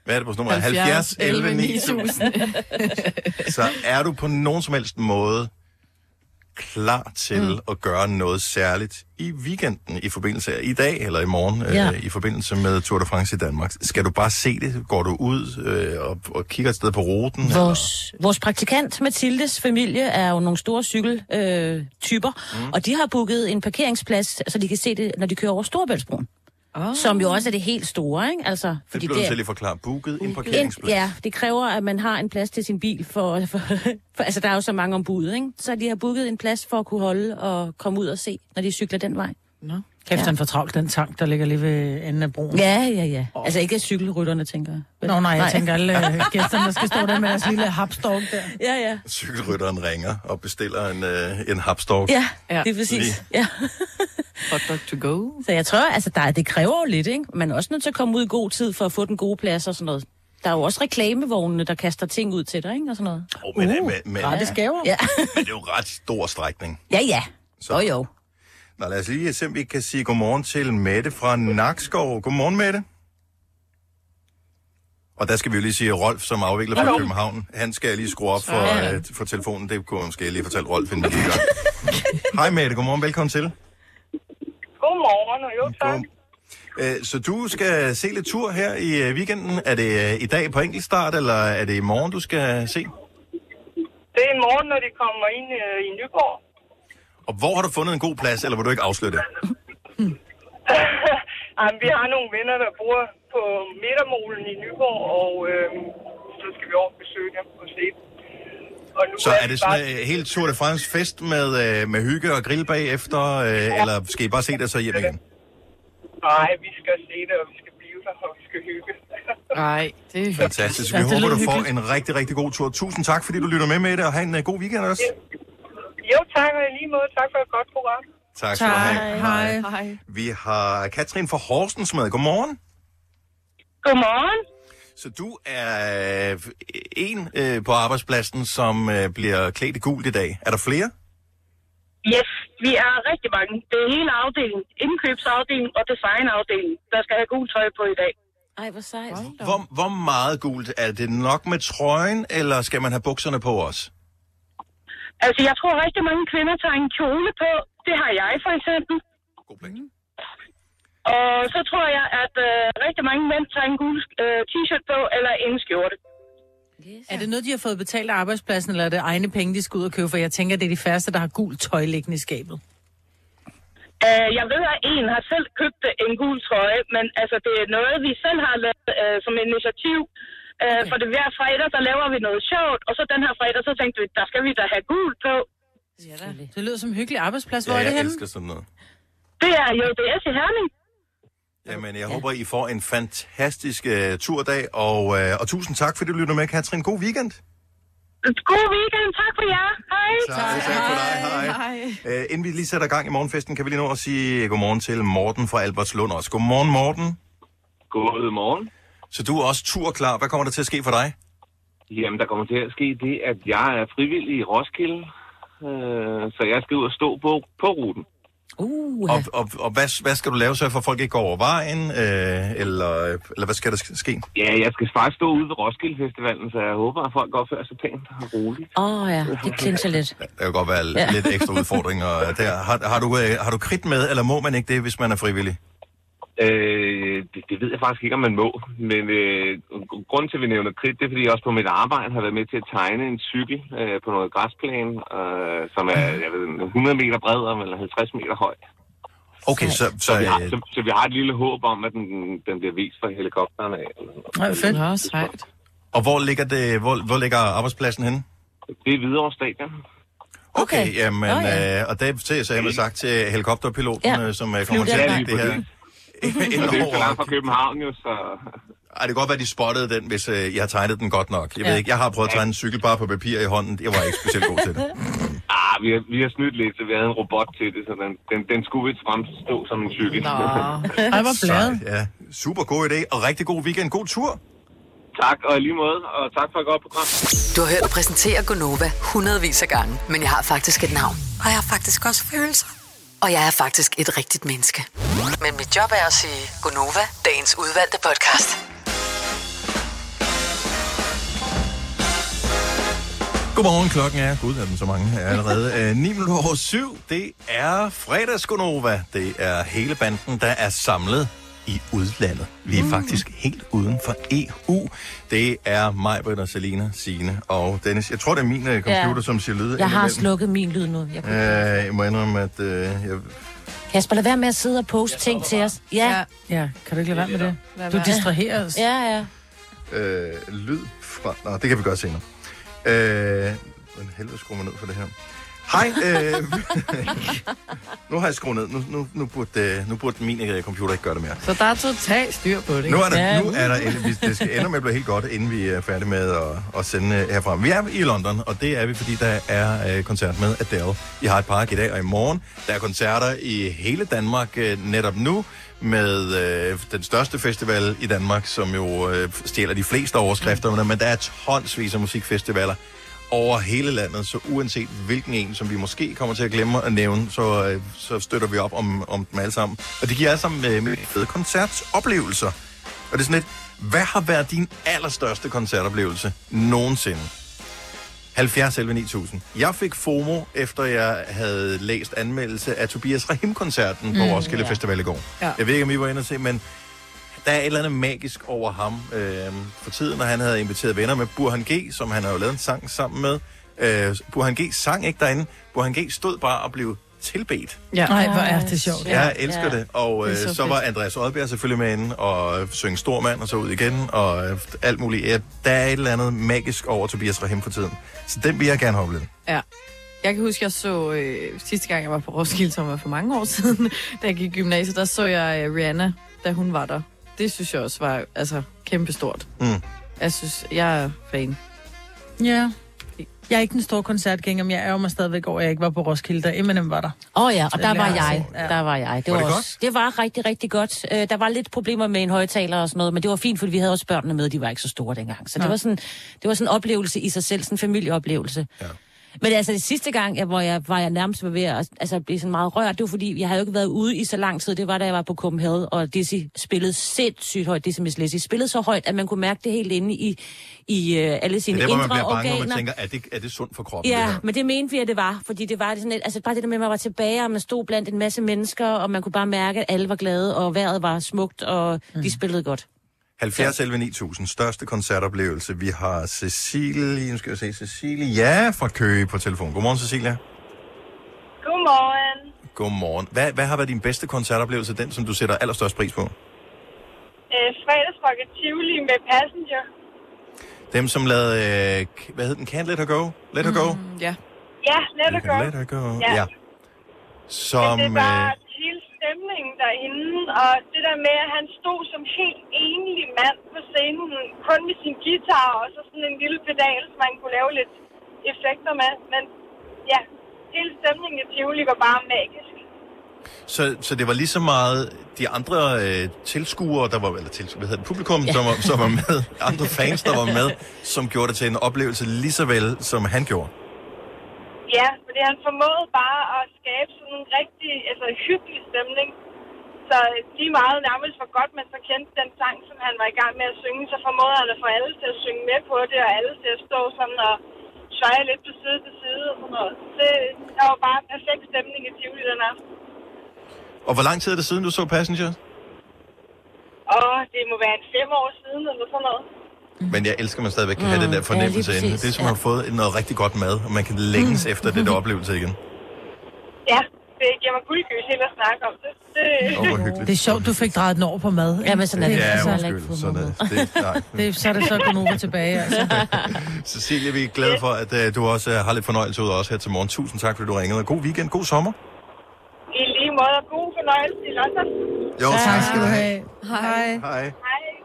Hvad er det på nummer? 70 11 9000. Så er du på nogen som helst måde klar til at gøre noget særligt i weekenden i forbindelse af i dag eller i morgen i forbindelse med Tour de France i Danmark? Skal du bare se det? Går du ud og kigger et sted på ruten? Vores praktikant Mathildes familie er jo nogle store cykeltyper, og de har booket en parkeringsplads, så de kan se det, når de kører over Storebæltsbroen. Som jo også er det helt store, ikke? Altså, fordi det bliver du til lige forklare. Booket en parkeringsplads. Ja, det kræver, at man har en plads til sin bil, for altså der er jo så mange ombud, ikke? Så de har booket en plads for at kunne holde og komme ud og se, når de cykler den vej. Nå. Kæft, han får travlt, den tank, der ligger lige ved enden af broen. Ja. Altså ikke cykelrytterne, tænker jeg. Nej, jeg tænker alle gæsterne, der skal stå der med deres lille hapstork der. Ja. Cykelrytteren ringer og bestiller en hapstork. Ja, det er præcis. Ja. Hot dog to go. Så jeg tror, altså det kræver jo lidt, ikke? Man er også nødt til at komme ud i god tid for at få den gode plads og sådan noget. Der er jo også reklamevognene, der kaster ting ud til dig, ikke? Og sådan noget. Det skæver. Ja. Men det er jo ret stor strækning. Ja. Jo. Nå, lad os lige se, om vi kan sige godmorgen til Mette fra Nakskov. Godmorgen, Mette. Og der skal vi jo lige sige Rolf, som afvikler fra København. Han skal lige skrue op for telefonen. Det kunne jeg måske lige fortælle Rolf, inden vi lige gør. Hej Mette, godmorgen, velkommen til. Godmorgen, og jo tak. Så du skal se lidt tur her i weekenden. Er det i dag på enkeltstart, eller er det i morgen, du skal se? Det er i morgen, når de kommer ind i Nyborg. Og hvor har du fundet en god plads, eller vil du ikke afsløre det? Vi har nogle venner, der bor på Midtermolen i Nyborg, og så skal vi over besøge dem og se dem. Så er det sådan en helt Tour de France fest med hygge og grill bagefter, eller skal I bare se det så hjem igen? Nej, vi skal se det, og vi skal blive der, og vi skal hygge. Nej, det er fantastisk. Vi håber, du får en rigtig, rigtig god tur. Tusind tak, fordi du lytter med det, og have en god weekend også. Jo, tak, og i lige måde. Tak for et godt program. Tak skal du have. Hej. Vi har Katrin fra Horsens med. Godmorgen. Godmorgen. Så du er en på arbejdspladsen, som bliver klædt i gult i dag. Er der flere? Yes, vi er rigtig mange. Det er hele afdelingen. Indkøbsafdelingen og designafdelingen, der skal have gult tøj på i dag. Ej, hvor sejt. Hvor meget gult? Er det nok med trøjen, eller skal man have bukserne på også? Altså, jeg tror rigtig mange kvinder tager en kjole på. Det har jeg for eksempel. God plan. Og så tror jeg, at rigtig mange mænd tager en gul t-shirt på, eller en skjorte. Yes. Er det noget, de har fået betalt af arbejdspladsen, eller er det egne penge, de skal ud og købe? For jeg tænker, det er de færreste, der har gul tøj liggende i skabet. Jeg ved, at en har selv købt en gul trøje, men altså, det er noget, vi selv har lavet som initiativ. For det hver fredag, der laver vi noget sjovt, og så den her fredag, så tænkte vi, der skal vi da have gul på. Ja, det lyder som en hyggelig arbejdsplads. Hvor er det henne? henne? Jeg elsker sådan noget. Det er JBS i Herning. Jamen, jeg håber, I får en fantastisk turdag, og tusind tak, fordi du lytter med, Katrin. God weekend. God weekend. Tak for jer. Hej. Tak for dig. Hej. Inden vi lige sætter gang i morgenfesten, kan vi lige nå at sige godmorgen til Morten fra Albertslund også. Godmorgen, Morten. Godmorgen. Så du er også turklar. Hvad kommer der til at ske for dig? Jamen, der kommer til at ske det, at jeg er frivillig i Roskilde, så jeg skal ud og stå på ruten. Og hvad skal du lave så, for folk ikke går over vejen, eller hvad skal der ske? Ja, jeg skal faktisk stå ude ved Roskilde Festivalen, så jeg håber, at folk opfører sig pænt og roligt. Ja, det klinser lidt. Der kan godt være lidt ekstra udfordringer der. Har du kridt med, eller må man ikke det, hvis man er frivillig? Det ved jeg faktisk ikke, om man må, men grunden til, at vi nævner kridt, det er, fordi jeg også på mit arbejde har været med til at tegne en cykel på noget græsplan, som er 100 meter bred eller 50 meter høj. Okay, så vi har et lille håb om, at den bliver vist fra helikopteren af. Fedt. Og hvor ligger arbejdspladsen henne? Det er Hvidovre Stadion. Okay, jamen, og det er så jeg har sagt til helikopterpiloten, som kommer til at det her. Det er ikke så langt fra København, jo, så... Ej, det kan godt være, de spottede den, hvis jeg har tegnet den godt nok. Jeg ved ikke, jeg har prøvet at tegne en cykel bare på papir i hånden. Jeg var ikke specielt god til det. Vi har snydt lidt, så vi havde en robot til det, så den skulle ikke fremstå som en cykel. Ej, hvor bladet. Ja, super god idé, og rigtig god weekend. God tur. Tak, og i lige måde, og tak for et godt program. Du har hørt præsentere Gonova hundredvis af gange, men jeg har faktisk et navn. Og jeg har faktisk også følelser. Og jeg er faktisk et rigtigt menneske. Men mit job er at sige Gonova, dagens udvalgte podcast. Godmorgen, klokken er, gud er den så mange allerede, 7:09. Det er fredagsgonova. Det er hele banden, der er samlet i udlandet. Vi er faktisk helt uden for EU. Det er mig, Britt og Selina, Signe og Dennis. Jeg tror, det er min computer, som siger lyd. Jeg har slukket min lyd nu. Jeg må indrømme, at Kasper, lad være med at sidde og poste ting til os. Ja, kan du ikke lade være med det? Du distraherer os. Ja. Lyd fra... Nå, det kan vi gøre senere. Hvordan helvede skruer man ned for det her? Hej. Nu har jeg skruet ned. Nu burde min computer ikke gøre det mere. Så der er totalt styr på det. Nu er der det skal ende med at blive helt godt, inden vi er færdige med at sende herfra. Vi er i London, og det er vi, fordi der er koncert med Adele i Hyde Park i dag og i morgen. Der er koncerter i hele Danmark netop nu, med den største festival i Danmark, som jo stjæler de fleste overskrifter, men der er tonsvis af musikfestivaler over hele landet, så uanset hvilken en, som vi måske kommer til at glemme at nævne, så støtter vi op om dem alle sammen. Og det giver alle sammen med fede koncertoplevelser. Og det er sådan lidt, hvad har været din allerstørste koncertoplevelse nogensinde? 70-11-9000. Jeg fik FOMO, efter jeg havde læst anmeldelse af Tobias Rahim-koncerten på Roskilde Festival i går. Ja. Jeg ved ikke, om I var inde og se, men der er et eller andet magisk over ham for tiden, når han havde inviteret venner med Burhan G, som han har jo lavet en sang sammen med. Burhan G sang ikke derinde. Burhan G stod bare og blev tilbedt. Ja. Nej, hvor er det sjovt. Jeg elsker det. Og så var Andreas Odbjerg selvfølgelig med inde og synge Stormand og så ud igen og alt muligt. Ja, der er et eller andet magisk over Tobias Rahim for tiden. Så den vil jeg gerne have oplevet. Ja. Jeg kan huske, jeg så sidste gang, jeg var på Roskilde, som var for mange år siden, da jeg gik i gymnasiet, der så jeg Rihanna, da hun var der. Det synes jeg også var kæmpestort. Jeg synes, jeg er fan. Ja. Jeg er ikke den store koncertgænger, men jeg er jo mig stadigvæk over, at jeg ikke var på Roskilde, da Eminem var der. Ja, og der var jeg. Det var rigtig, rigtig godt. Der var lidt problemer med en højtaler og sådan noget, men det var fint, fordi vi havde også børnene med, de var ikke så store dengang. Så det var sådan en oplevelse i sig selv, sådan en familieoplevelse. Ja. Men altså det sidste gang, hvor jeg nærmest var ved at blive sådan meget rørt, det var fordi, jeg havde jo ikke været ude i så lang tid. Det var, da jeg var på Copenhagen, og Dizzy spillede sindssygt højt. Dizzy Miss Lizzy spillede så højt, at man kunne mærke det helt inde i alle sine indre organer. Det er der, man bliver bange, når man tænker, er det sundt for kroppen? Ja, det her? Men det mente vi, at det var. Fordi det var sådan et, bare det der med, at man var tilbage, og man stod blandt en masse mennesker, og man kunne bare mærke, at alle var glade, og vejret var smukt, og de spillede godt. 70-11-9000, største koncertoplevelse. Vi har Cecilia fra Køge på telefon. Godmorgen, Cecilia. Godmorgen. Godmorgen. Hvad har været din bedste koncertoplevelse, den som du sætter allerstørst pris på? Fredagsrock i Tivoli med Passenger. Dem, som lavede, hvad hed den? Can't Let Her Go? Let Her Go? Ja. Ja, Let Her Go. Let Her Go, ja. Som, men det var hele stemningen derinde, og det der med, at han stod som helt enlig mand på scenen, kun med sin guitar, og så sådan en lille pedal, som man kunne lave lidt effekter med. Men ja, hele stemningen i Tivoli var bare magisk. Så det var lige så meget de andre tilskuere, der var, publikum, som var med, andre fans, der var med, som gjorde det til en oplevelse lige så vel, som han gjorde. Ja, fordi han formåede bare at skabe sådan en rigtig hyggelig stemning. Så lige meget nærmest for godt, man så kendte den sang, som han var i gang med at synge, så formåede han at få alle til at synge med på det, og alle til at stå sådan og sveje lidt på side til side og sådan noget. Der var bare perfekt stemning i Tivoli den aften. Og hvor lang tid er det siden, du så Passenger? Det må være 5 år siden eller sådan noget. Men jeg elsker, at man stadigvæk kan have den der fornemmelse inde. Det er som at have fået noget rigtig godt mad, og man kan længes efter det der oplevelse igen. Ja, det giver mig guldgys helt at snakke om det. Det er sjovt, du fik drejet den over på mad. Ja, men sådan er det. Ja, Så er det så Gonova tilbage, altså. Cecilie, vi er glade for, at du også har lidt fornøjelse ud af os her til morgen. Tusind tak, fordi du ringede. God weekend, god sommer. I lige måde, god fornøjelse i London. Jo, tak skal du have. Hej.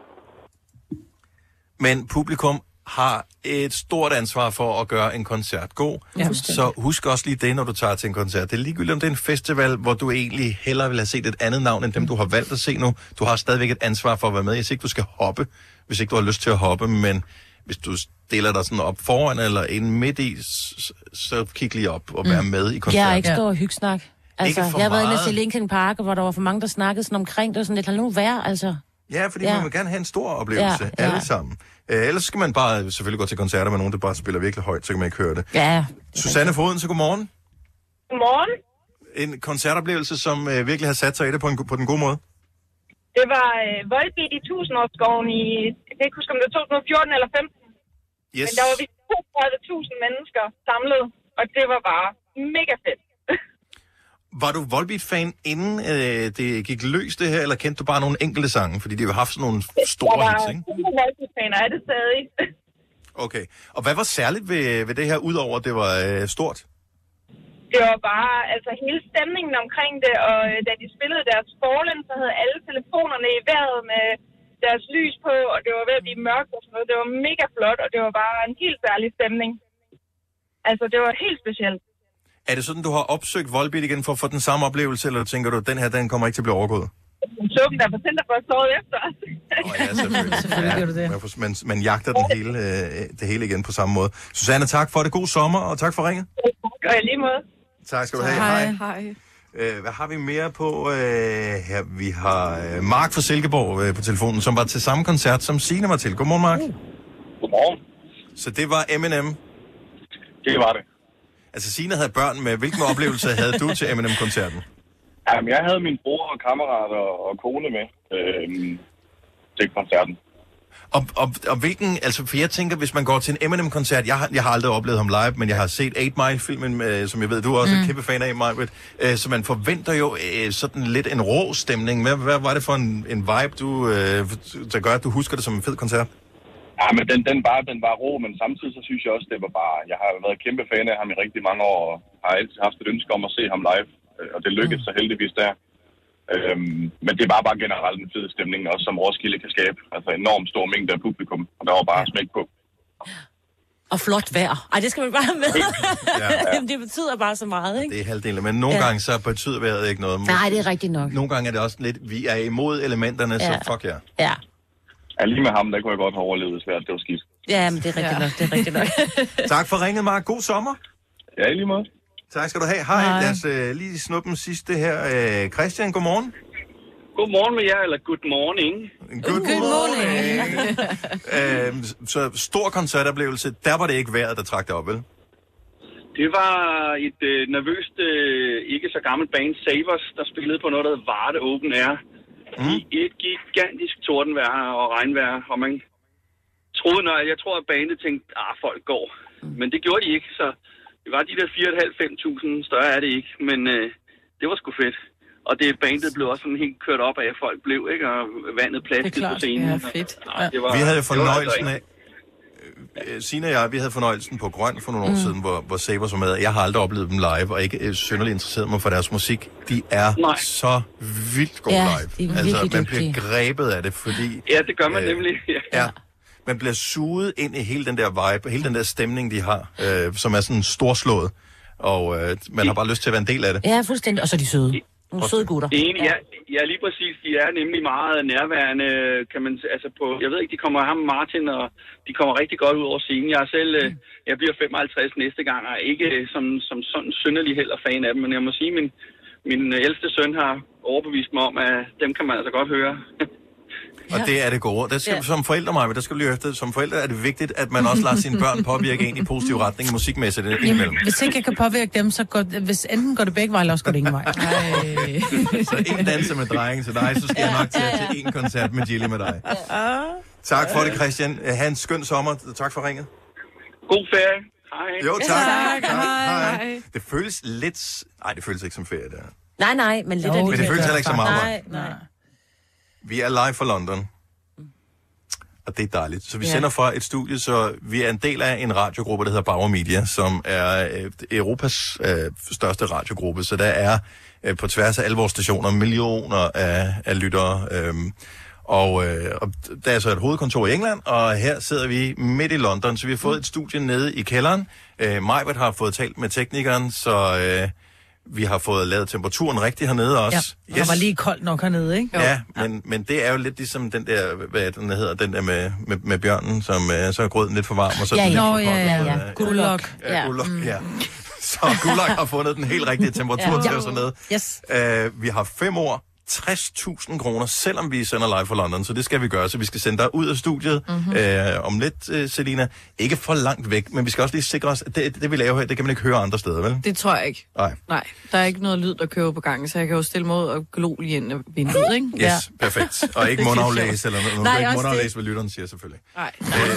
Men publikum har et stort ansvar for at gøre en koncert god. Ja, så husk også lige det, når du tager til en koncert. Det er ligegyldigt, om det er en festival, hvor du egentlig hellere vil have set et andet navn, end dem, du har valgt at se nu. Du har stadigvæk et ansvar for at være med. Jeg siger ikke, du skal hoppe, hvis ikke du har lyst til at hoppe, men hvis du stiller dig sådan op foran eller ind midt i, så kig lige op og vær med i koncerten. Jeg er ikke stor hyggesnak. Altså, jeg har været inde til Linkin Park, hvor der var for mange, der snakkede sådan omkring det, og sådan lidt, lad nu være, altså. Ja, fordi man vil gerne have en stor oplevelse, alle sammen. Ellers skal man bare selvfølgelig gå til koncerter med nogen, der bare spiller virkelig højt, så kan man ikke høre det. Ja. Susanne Foden, så godmorgen. Godmorgen. En koncertoplevelse, som virkelig har sat sig i det på den gode måde. Det var Volbeat i 1000-årsskoven i, jeg kan ikke huske, om det var 2014 eller 15. Yes. Men der var vist 32.000 mennesker samlet, og det var bare mega fedt. Var du Volbeat-fan, inden det gik løs det her, eller kendte du bare nogle enkelte sange? Fordi de har haft sådan nogle store hits, ikke? Jeg var Volbeat-fan, og er det stadig. Okay. Og hvad var særligt ved det her, udover at det var stort? Det var bare, altså hele stemningen omkring det, og da de spillede deres Fallen, så havde alle telefonerne i vejret med deres lys på, og det var ved at blive mørkt og sådan noget. Det var mega flot, og det var bare en helt særlig stemning. Altså, det var helt specielt. Er det sådan, du har opsøgt Volbeat igen for at få den samme oplevelse, eller tænker du, at den her, den kommer ikke til at blive overgået? Suppen, der var tændt for såret efter. Ja, selvfølgelig. Selvfølgelig gør du det. Man jagter det hele igen på samme måde. Susanne, tak for det. God sommer, og tak for ringet. Og i lige måde. Tak skal du have. Hej. Hvad har vi mere på her? Vi har Mark fra Silkeborg på telefonen, som var til samme koncert, som Signe var til. Godmorgen, Mark. Godmorgen. Så det var Eminem? Det var det. Altså, Signe havde børn med. Hvilken oplevelse havde du til Eminem-koncerten? Jamen, jeg havde min bror og kammerater og kone med til koncerten. Og hvilken, altså for jeg tænker, hvis man går til en Eminem-koncert, jeg har aldrig oplevet ham live, men jeg har set 8 Mile-filmen, som jeg ved, du er også en kæmpe fan af, Majbrit, så man forventer jo sådan lidt en rå stemning. Hvad var det for en vibe, der gør, at du husker det som en fed koncert? Ja, men den var rå, men samtidig så synes jeg også, det var bare, jeg har været kæmpe fan af ham i rigtig mange år, og har altid haft et ønske om at se ham live, og det lykkedes så heldigvis der. Men det var bare generelt en fed stemning, også som Roskilde kan skabe. Altså enormt stor mængde af publikum, og der var bare smæk på. Og flot vejr. Ej, det skal man bare have med. Det betyder bare så meget, ikke? Det er halvdelen, men nogle gange så betyder vejret ikke noget. Nej, det er rigtigt nok. Nogle gange er det også lidt, vi er imod elementerne, så fuck jer. Ja. Ja, lige med ham, der kunne jeg godt have overlevet svært. Det var skidt. Ja, men det er rigtigt nok. Tak for ringet, Mark. God sommer. Ja, i lige måde. Tak skal du have. Hej. Lad os lige snuppe den sidste her. Christian, godmorgen. Godmorgen med jer, eller good morning. Good morning. Så stor koncertoplevelse. Der var det ikke vejret, der trak det op, vel? Det var et nervøst, ikke så gammelt band, Savers, der spillede på noget, der hed Varde Open Air. I et gigantisk tordenvejr og regnvejr, og man troede, jeg tror, at bandet tænkte, folk går. Men det gjorde de ikke, så det var de der 4.500-5.000, større er det ikke, men det var sgu fedt. Og det bandet blev også sådan helt kørt op af, at folk blev, ikke? Og vandet plastik på scenen. Ja, fedt. Vi havde fornøjelsen af, Signe og jeg, vi havde fornøjelsen på Grøn for nogle år siden, hvor Sabers var med. Jeg har aldrig oplevet dem live, og ikke synderligt interesseret mig for deres musik. De er så vildt gode live. Altså, man bliver grebet af det, fordi... Ja, det gør man nemlig. Ja. Man bliver suget ind i hele den der vibe, hele den der stemning, de har, som er sådan storslået. Og man har bare lyst til at være en del af det. Ja, fuldstændig. Og så er de søde. Nogle søde gutter. Ja, lige præcis. De er nemlig meget nærværende, kan man altså på... Jeg ved ikke, de kommer ham Martin, og de kommer rigtig godt ud over scenen. Jeg selv, jeg bliver 55 næste gang, og ikke som sådan synderlig heller fan af dem, men jeg må sige, min ældste søn har overbevist mig om, at dem kan man altså godt høre. Og det er det gode. Der skal, som forældre, Maja, der skal vi lige efter. Som forældre er det vigtigt, at man også lader sine børn påvirke en i positiv retning musikmæssigt indimellem. Hvis ikke jeg kan påvirke dem, så hvis enten går det begge veje, eller også går det ingen vej. Så en danser med drengen til dig, så skal jeg nok til en koncert med Gilly med dig. Tak for det, Christian. Ha' en skøn sommer. Tak for ringet. God ferie. Hej. Jo, tak. Hej. Det føles lidt... Nej, det føles ikke som ferie, det her. Nej, men lidt... Men det føles heller ikke som arbejde. Nej. Vi er live fra London, og det er dejligt. Så vi sender fra et studie, så vi er en del af en radiogruppe, der hedder Bauer Media, som er Europas største radiogruppe. Så der er på tværs af alle vores stationer millioner af lyttere. Og der er så et hovedkontor i England, og her sidder vi midt i London, så vi har fået et studie nede i kælderen. Majbert har fået talt med teknikeren, så... Vi har fået lavet temperaturen rigtigt hernede også. Ja, det var lige koldt nok hernede, ikke? Ja, men det er jo lidt ligesom den der, hvad den hedder, den der med bjørnen, som så er grøden lidt for varm, og så lidt for koldt. Gullok. Gullok, ja. Så Gullok har fundet den helt rigtige temperatur til os hernede. Yes. Vi har 5 ord 60.000 kroner, selvom vi sender live fra London, så det skal vi gøre. Så vi skal sende dig ud af studiet om lidt, Selina. Ikke for langt væk, men vi skal også lige sikre os, at det vi laver her, det kan man ikke høre andre steder, vel? Det tror jeg ikke. Nej, der er ikke noget lyd, der kører på gangen, så jeg kan jo stille mig ud og glo lige ind af vinduet, ikke? Yes, perfekt. Og ikke mundaflæse eller noget. Nej, ikke mundaflæse, hvad lytteren siger, selvfølgelig. Nej.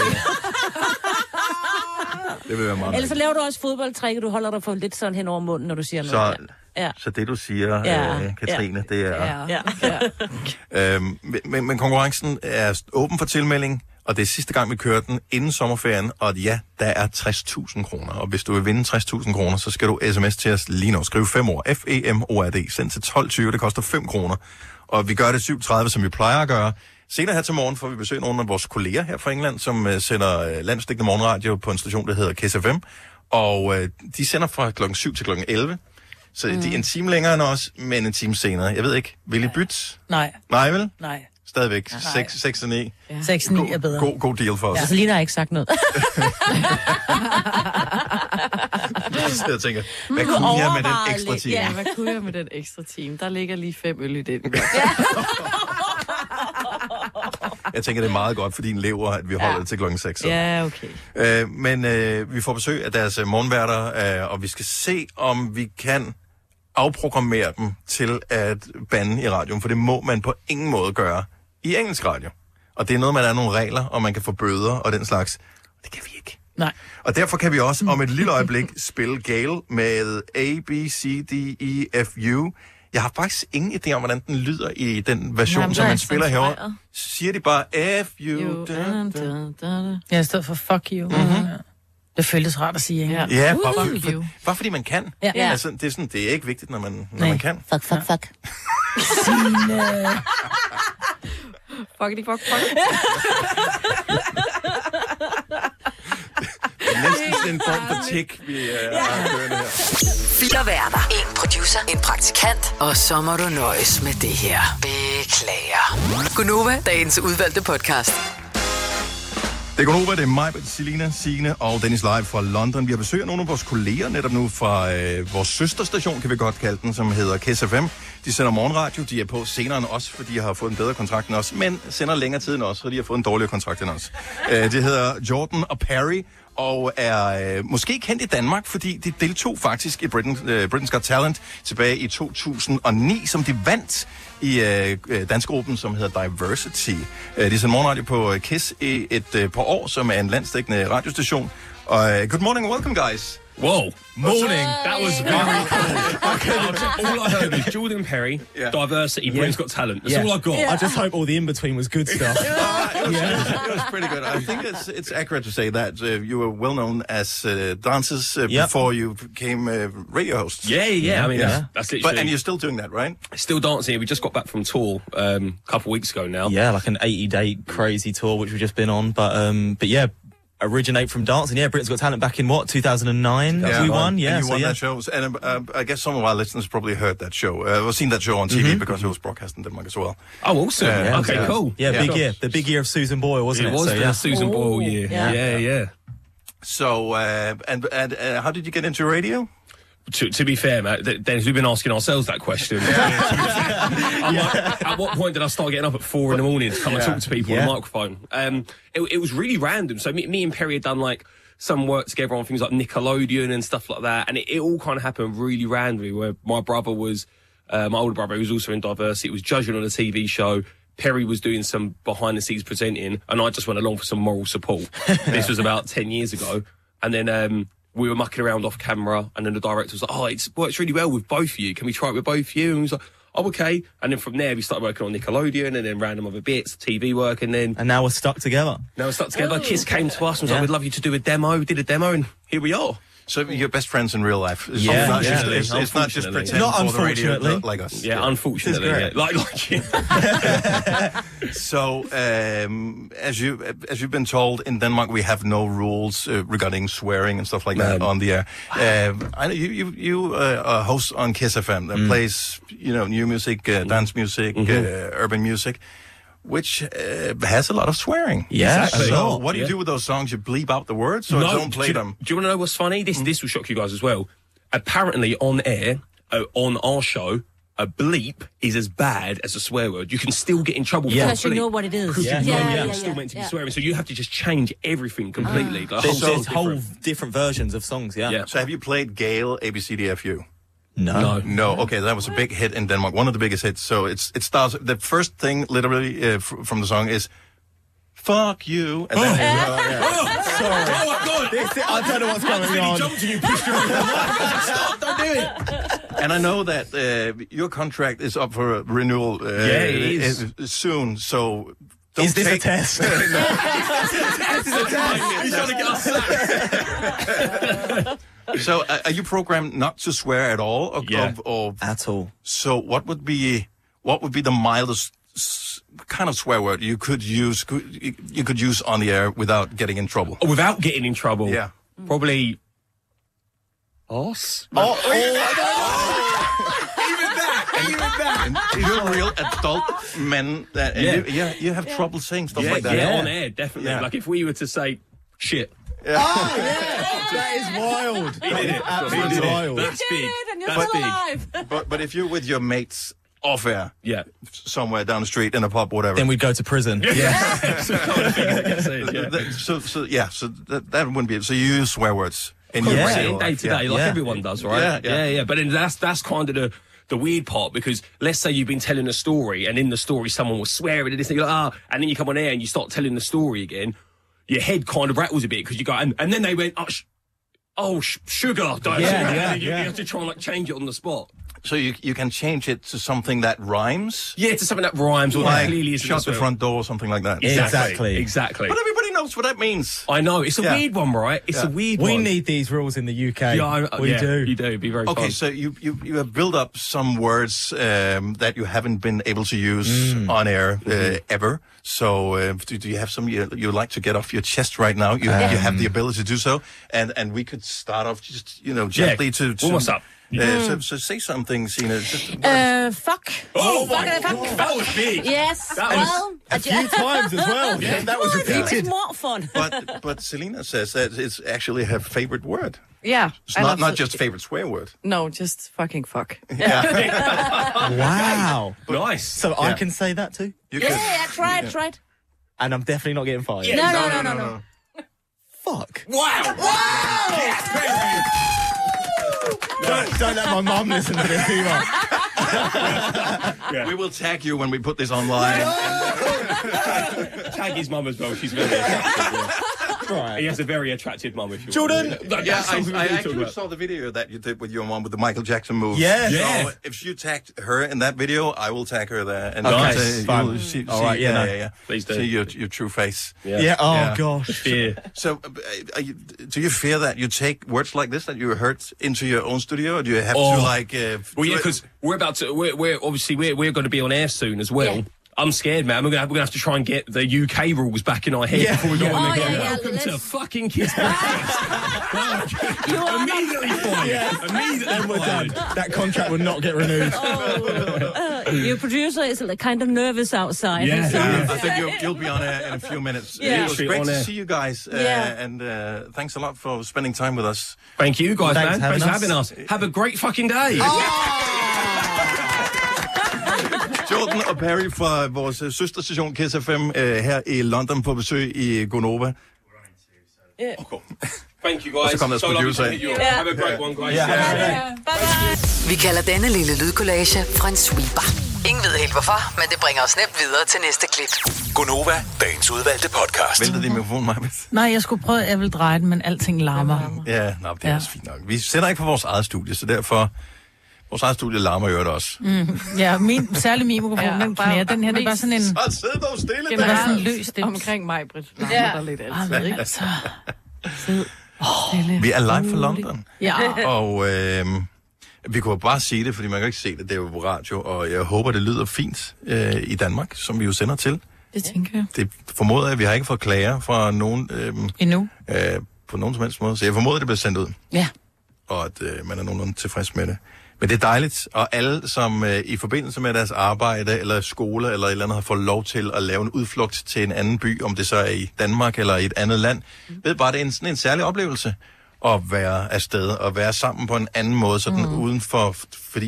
Det vil være meget. Ellers så laver du også fodboldtræk, du holder dig for lidt sådan hen over munden, når du siger noget. Så det, du siger, Katrine, det er... Men konkurrencen er åben for tilmelding, og det er sidste gang, vi kører den inden sommerferien, og ja, der er 60.000 kroner. Og hvis du vil vinde 60.000 kroner, så skal du sms til os lige nu. Skriv 5 ord, FEMORD, send til 12.20, det koster 5 kroner. Og vi gør det 7.30, som vi plejer at gøre. Senere her til morgen får vi besøg af nogle af vores kolleger her fra England, som sender landsdækkende morgenradio på en station, der hedder Kiss FM. Og de sender fra klokken 7 til klokken 11. Så de er en time længere end os, men en time senere. Jeg ved ikke, vil I bytte? Nej. Nej, vel? Nej. Stadigvæk. 6 og 9. 6 og 9 er bedre. God deal for os. Ja, så Lina har ikke sagt noget. Jeg tænker, hvad kunne jeg med den ekstra time? Ja, hvad kunne jeg med den ekstra time? Der ligger lige 5 øl i den. Jeg tænker, det er meget godt for din lever, at vi holder det til klokken 6. Ja, okay. Men vi får besøg af deres morgenværter, og vi skal se, om vi kan afprogrammere dem til at bande i radioen, for det må man på ingen måde gøre i engelsk radio. Og det er noget med, at der er nogle regler, og man kan få bøder og den slags. Det kan vi ikke. Nej. Og derfor kan vi også om et lille øjeblik spille Gale med A, B, C, D, E, F, U. Jeg har faktisk ingen idé om, hvordan den lyder i den version, som man spiller herovre. Siger de bare F, U, Ja, i stedet for fuck you. Mm-hmm. Det føles rart at sige, ikke? Ja, bare fordi man kan. Ja. Altså, det er sådan, det er ikke vigtigt, når man kan. Fuck. Signe. Fuck. Næsten sådan en form for tik, vi har kørende her. 4 værter, 1 producer, en praktikant, og så må du nøjes med det her. Beklager. Gunova, dagens udvalgte podcast. Det går over, det er mig, Selina, Signe og Dennis live fra London. Vi har besøg af nogle af vores kolleger netop nu fra vores søsterstation, kan vi godt kalde den, som hedder Kiss FM. De sender morgenradio, de er på senere end os, fordi de har fået en bedre kontrakt end os, men sender længere tid end os, så de har fået en dårligere kontrakt end os. Det hedder Jordan og Perry, og er måske kendt i Danmark, fordi de deltog faktisk i Britain's Got Talent tilbage i 2009, som de vandt i dansgruppen, som hedder Diversity. De sender morgenradio på Kiss i et par år, som er en landsdækkende radiostation. Good morning and welcome, guys. Whoa, morning. That was very cool. Okay, all I heard was Jordan Perry, Diversity, Britain's Got Talent. That's all I got. I just hope all the in-between was good stuff. It was pretty good. I think it's accurate to say that you were well known as dancers before you became radio hosts. Yeah. I mean, that's literally... And you're still doing that, right? Still dancing. We just got back from tour a couple of weeks ago now. Yeah, like an 80-day crazy tour, which we've just been on. But yeah, originate from dancing. Yeah, Britain's Got Talent back in what, 2009? We won. Yeah, and you won that show. And I guess some of our listeners probably heard that show, or seen that show on TV because it was broadcast in Denmark as well. Oh, awesome. Okay, cool. Yeah, big year. The big year of Susan Boyle, wasn't it? It was the Susan Boyle year. Yeah. So, and how did you get into radio? To be fair, Matt, Dennis, we've been asking ourselves that question. At what point did I start getting up at 4 a.m. to come and talk to people on the microphone? It was really random. So me and Perry had done like some work together on things like Nickelodeon and stuff like that, and it all kind of happened really randomly. Where my brother was, my older brother, who was also in Diversity, was judging on a TV show. Perry was doing some behind-the-scenes presenting, and I just went along for some moral support. This was about 10 years ago, and then. We were mucking around off camera, and then the director was like, it works really well with both of you. Can we try it with both of you? And we was like, oh, okay. And then from there, we started working on Nickelodeon, and then random other bits, TV work, and then... And now we're stuck together. Kiss came to us and was like, we'd love you to do a demo. We did a demo, and here we are. So you're best friends in real life. It's not just pretend not for the radio like us. Yeah, unfortunately. Yeah. Like you. So, as you've been told, in Denmark we have no rules regarding swearing and stuff like that on the air. I know you host on Kiss FM that plays new music, dance music, urban music, which has a lot of swearing. Yeah, exactly. So what do you do with those songs? You bleep out the words or don't play them? Do you want to know what's funny? This will shock you guys as well. Apparently on air, on our show, a bleep is as bad as a swear word. You can still get in trouble for a bleep. Because you know what it is. Because you know it's still meant to be swearing. So you have to just change everything completely. Like, There's whole different versions of songs, So have you played Gale, ABCDFU? No. Okay, that was a big hit in Denmark. One of the biggest hits. So it starts. The first thing, literally, from the song is "fuck you." And then Sorry. Oh my God! I don't know what's going on. Jumped and you pushed your Stop! Don't do it. And I know that your contract is up for renewal. It is soon. So. Is this a test? This is a test. He's trying to get us slapped. So, are you programmed not to swear at all? Or at all. So, what would be the mildest kind of swear word you could use on the air without getting in trouble? Without getting in trouble? Yeah. Probably. Os? Even that. You're a real adult men. You have trouble saying stuff like that. Yeah, on air, definitely. Like if we were to say shit. Yeah. That is wild. He did it. Absolutely wild. That's big. And you're still alive. But if you're with your mates off air, somewhere down the street in a pub, whatever, then we'd go to prison. So that wouldn't be it. So you use swear words in your radio day to day, like everyone does, right? Yeah. But then that's kind of the weird part, because let's say you've been telling a story and in the story someone was swearing and this, and you're like, and then you come on air and you start telling the story again. Your head kind of rattles a bit because you go, and then they went, sugar. You have to try and change it on the spot. So you can change it to something that rhymes? Yeah, to something that rhymes, or like that clearly is shut the front door or something like that. Exactly. But everybody knows what that means. I know. It's a weird one, right? It's a weird one. We need these rules in the UK. We do. You do. Be very fun. Okay, so you have built up some words that you haven't been able to use on air ever. So do you have some you like to get off your chest right now? You have the ability to do so, and we could start off just gently to what's up? So say something, Signe. Fuck. Oh my God, that was big. Yes. A few times as well. Yeah, that was repeated. It's more fun. But Selena says that it's actually her favorite word. Yeah. It's not just favorite swear word. No, just fucking fuck. Wow. Nice. So I can say that too? Yeah, try it. And I'm definitely not getting fired. Yeah, no. Fuck. Wow. Don't let my mum listen to this either. We will tag you when we put this online. Tag his mum as well. She's very attractive. Right. He has a very attractive mum. If you Jordan. I actually saw the video that you did with your mom with the Michael Jackson move. Yes. So if you tagged her in that video, I will tag her there. And nice. All right. Yeah. Please do. See your true face. Yeah. Oh gosh. Fear. So, do you fear that you take words like this that you heard into your own studio, or do you have to well, yeah, because we're about to. We're obviously going to be on air soon as well. Yeah. I'm scared, man. We're gonna have to try and get the UK rules back in our head before we go on again. Welcome to fucking Kiss Podcast. Immediately fired. Immediately we're done. That contract would not get renewed. Your producer is kind of nervous outside. Yeah. I think you'll be on air in a few minutes. Yeah. It was great to see you guys, and thanks a lot for spending time with us. Thank you, guys, man. Thanks for having us. Have a great fucking day. Jordan og Perry fra vores søsterstation Kiss FM her i London på besøg i Gonova. Thank you, guys. Og så kom deres producer. Have a great one, guys. Bye-bye. Vi kalder denne lille lydkollage en sweeper. Ingen ved helt hvorfor, men det bringer os nemt videre til næste klip. Gonova, dagens udvalgte podcast. Vælter din mikrofon, Maja? Nej, jeg skulle prøve, jeg vil dreje den, men alting larmer. Ja, det er også fint nok. Vi sætter ikke på vores eget studie, så derfor... Vores eget studie larmer jo det også. Ja, særlig min mikrofon, den knærer. Den her, det er bare sådan en... Så sid dog stille. Det er sådan en løs stemt. Omkring mig, Britt. Larmer der lidt altid, ikke? Altså... Vi er live fra London. Ja. Og vi kunne bare sige det, fordi man kan ikke se det. Det er jo på radio, og jeg håber, det lyder fint i Danmark, som vi jo sender til. Det tænker jeg. Det formoder jeg, at vi har ikke fået klager fra nogen... Endnu. På nogen som helst måde. Så jeg formoder, det bliver sendt ud. Ja. Og at man er nogenlunde tilfreds med det. Men det er dejligt, og alle, som i forbindelse med deres arbejde, eller skole, eller et eller andet, har fået lov til at lave en udflugt til en anden by, om det så er i Danmark eller i et andet land, ved bare, det er sådan en særlig oplevelse at være afsted, og være sammen på en anden måde, sådan udenfor, fordi det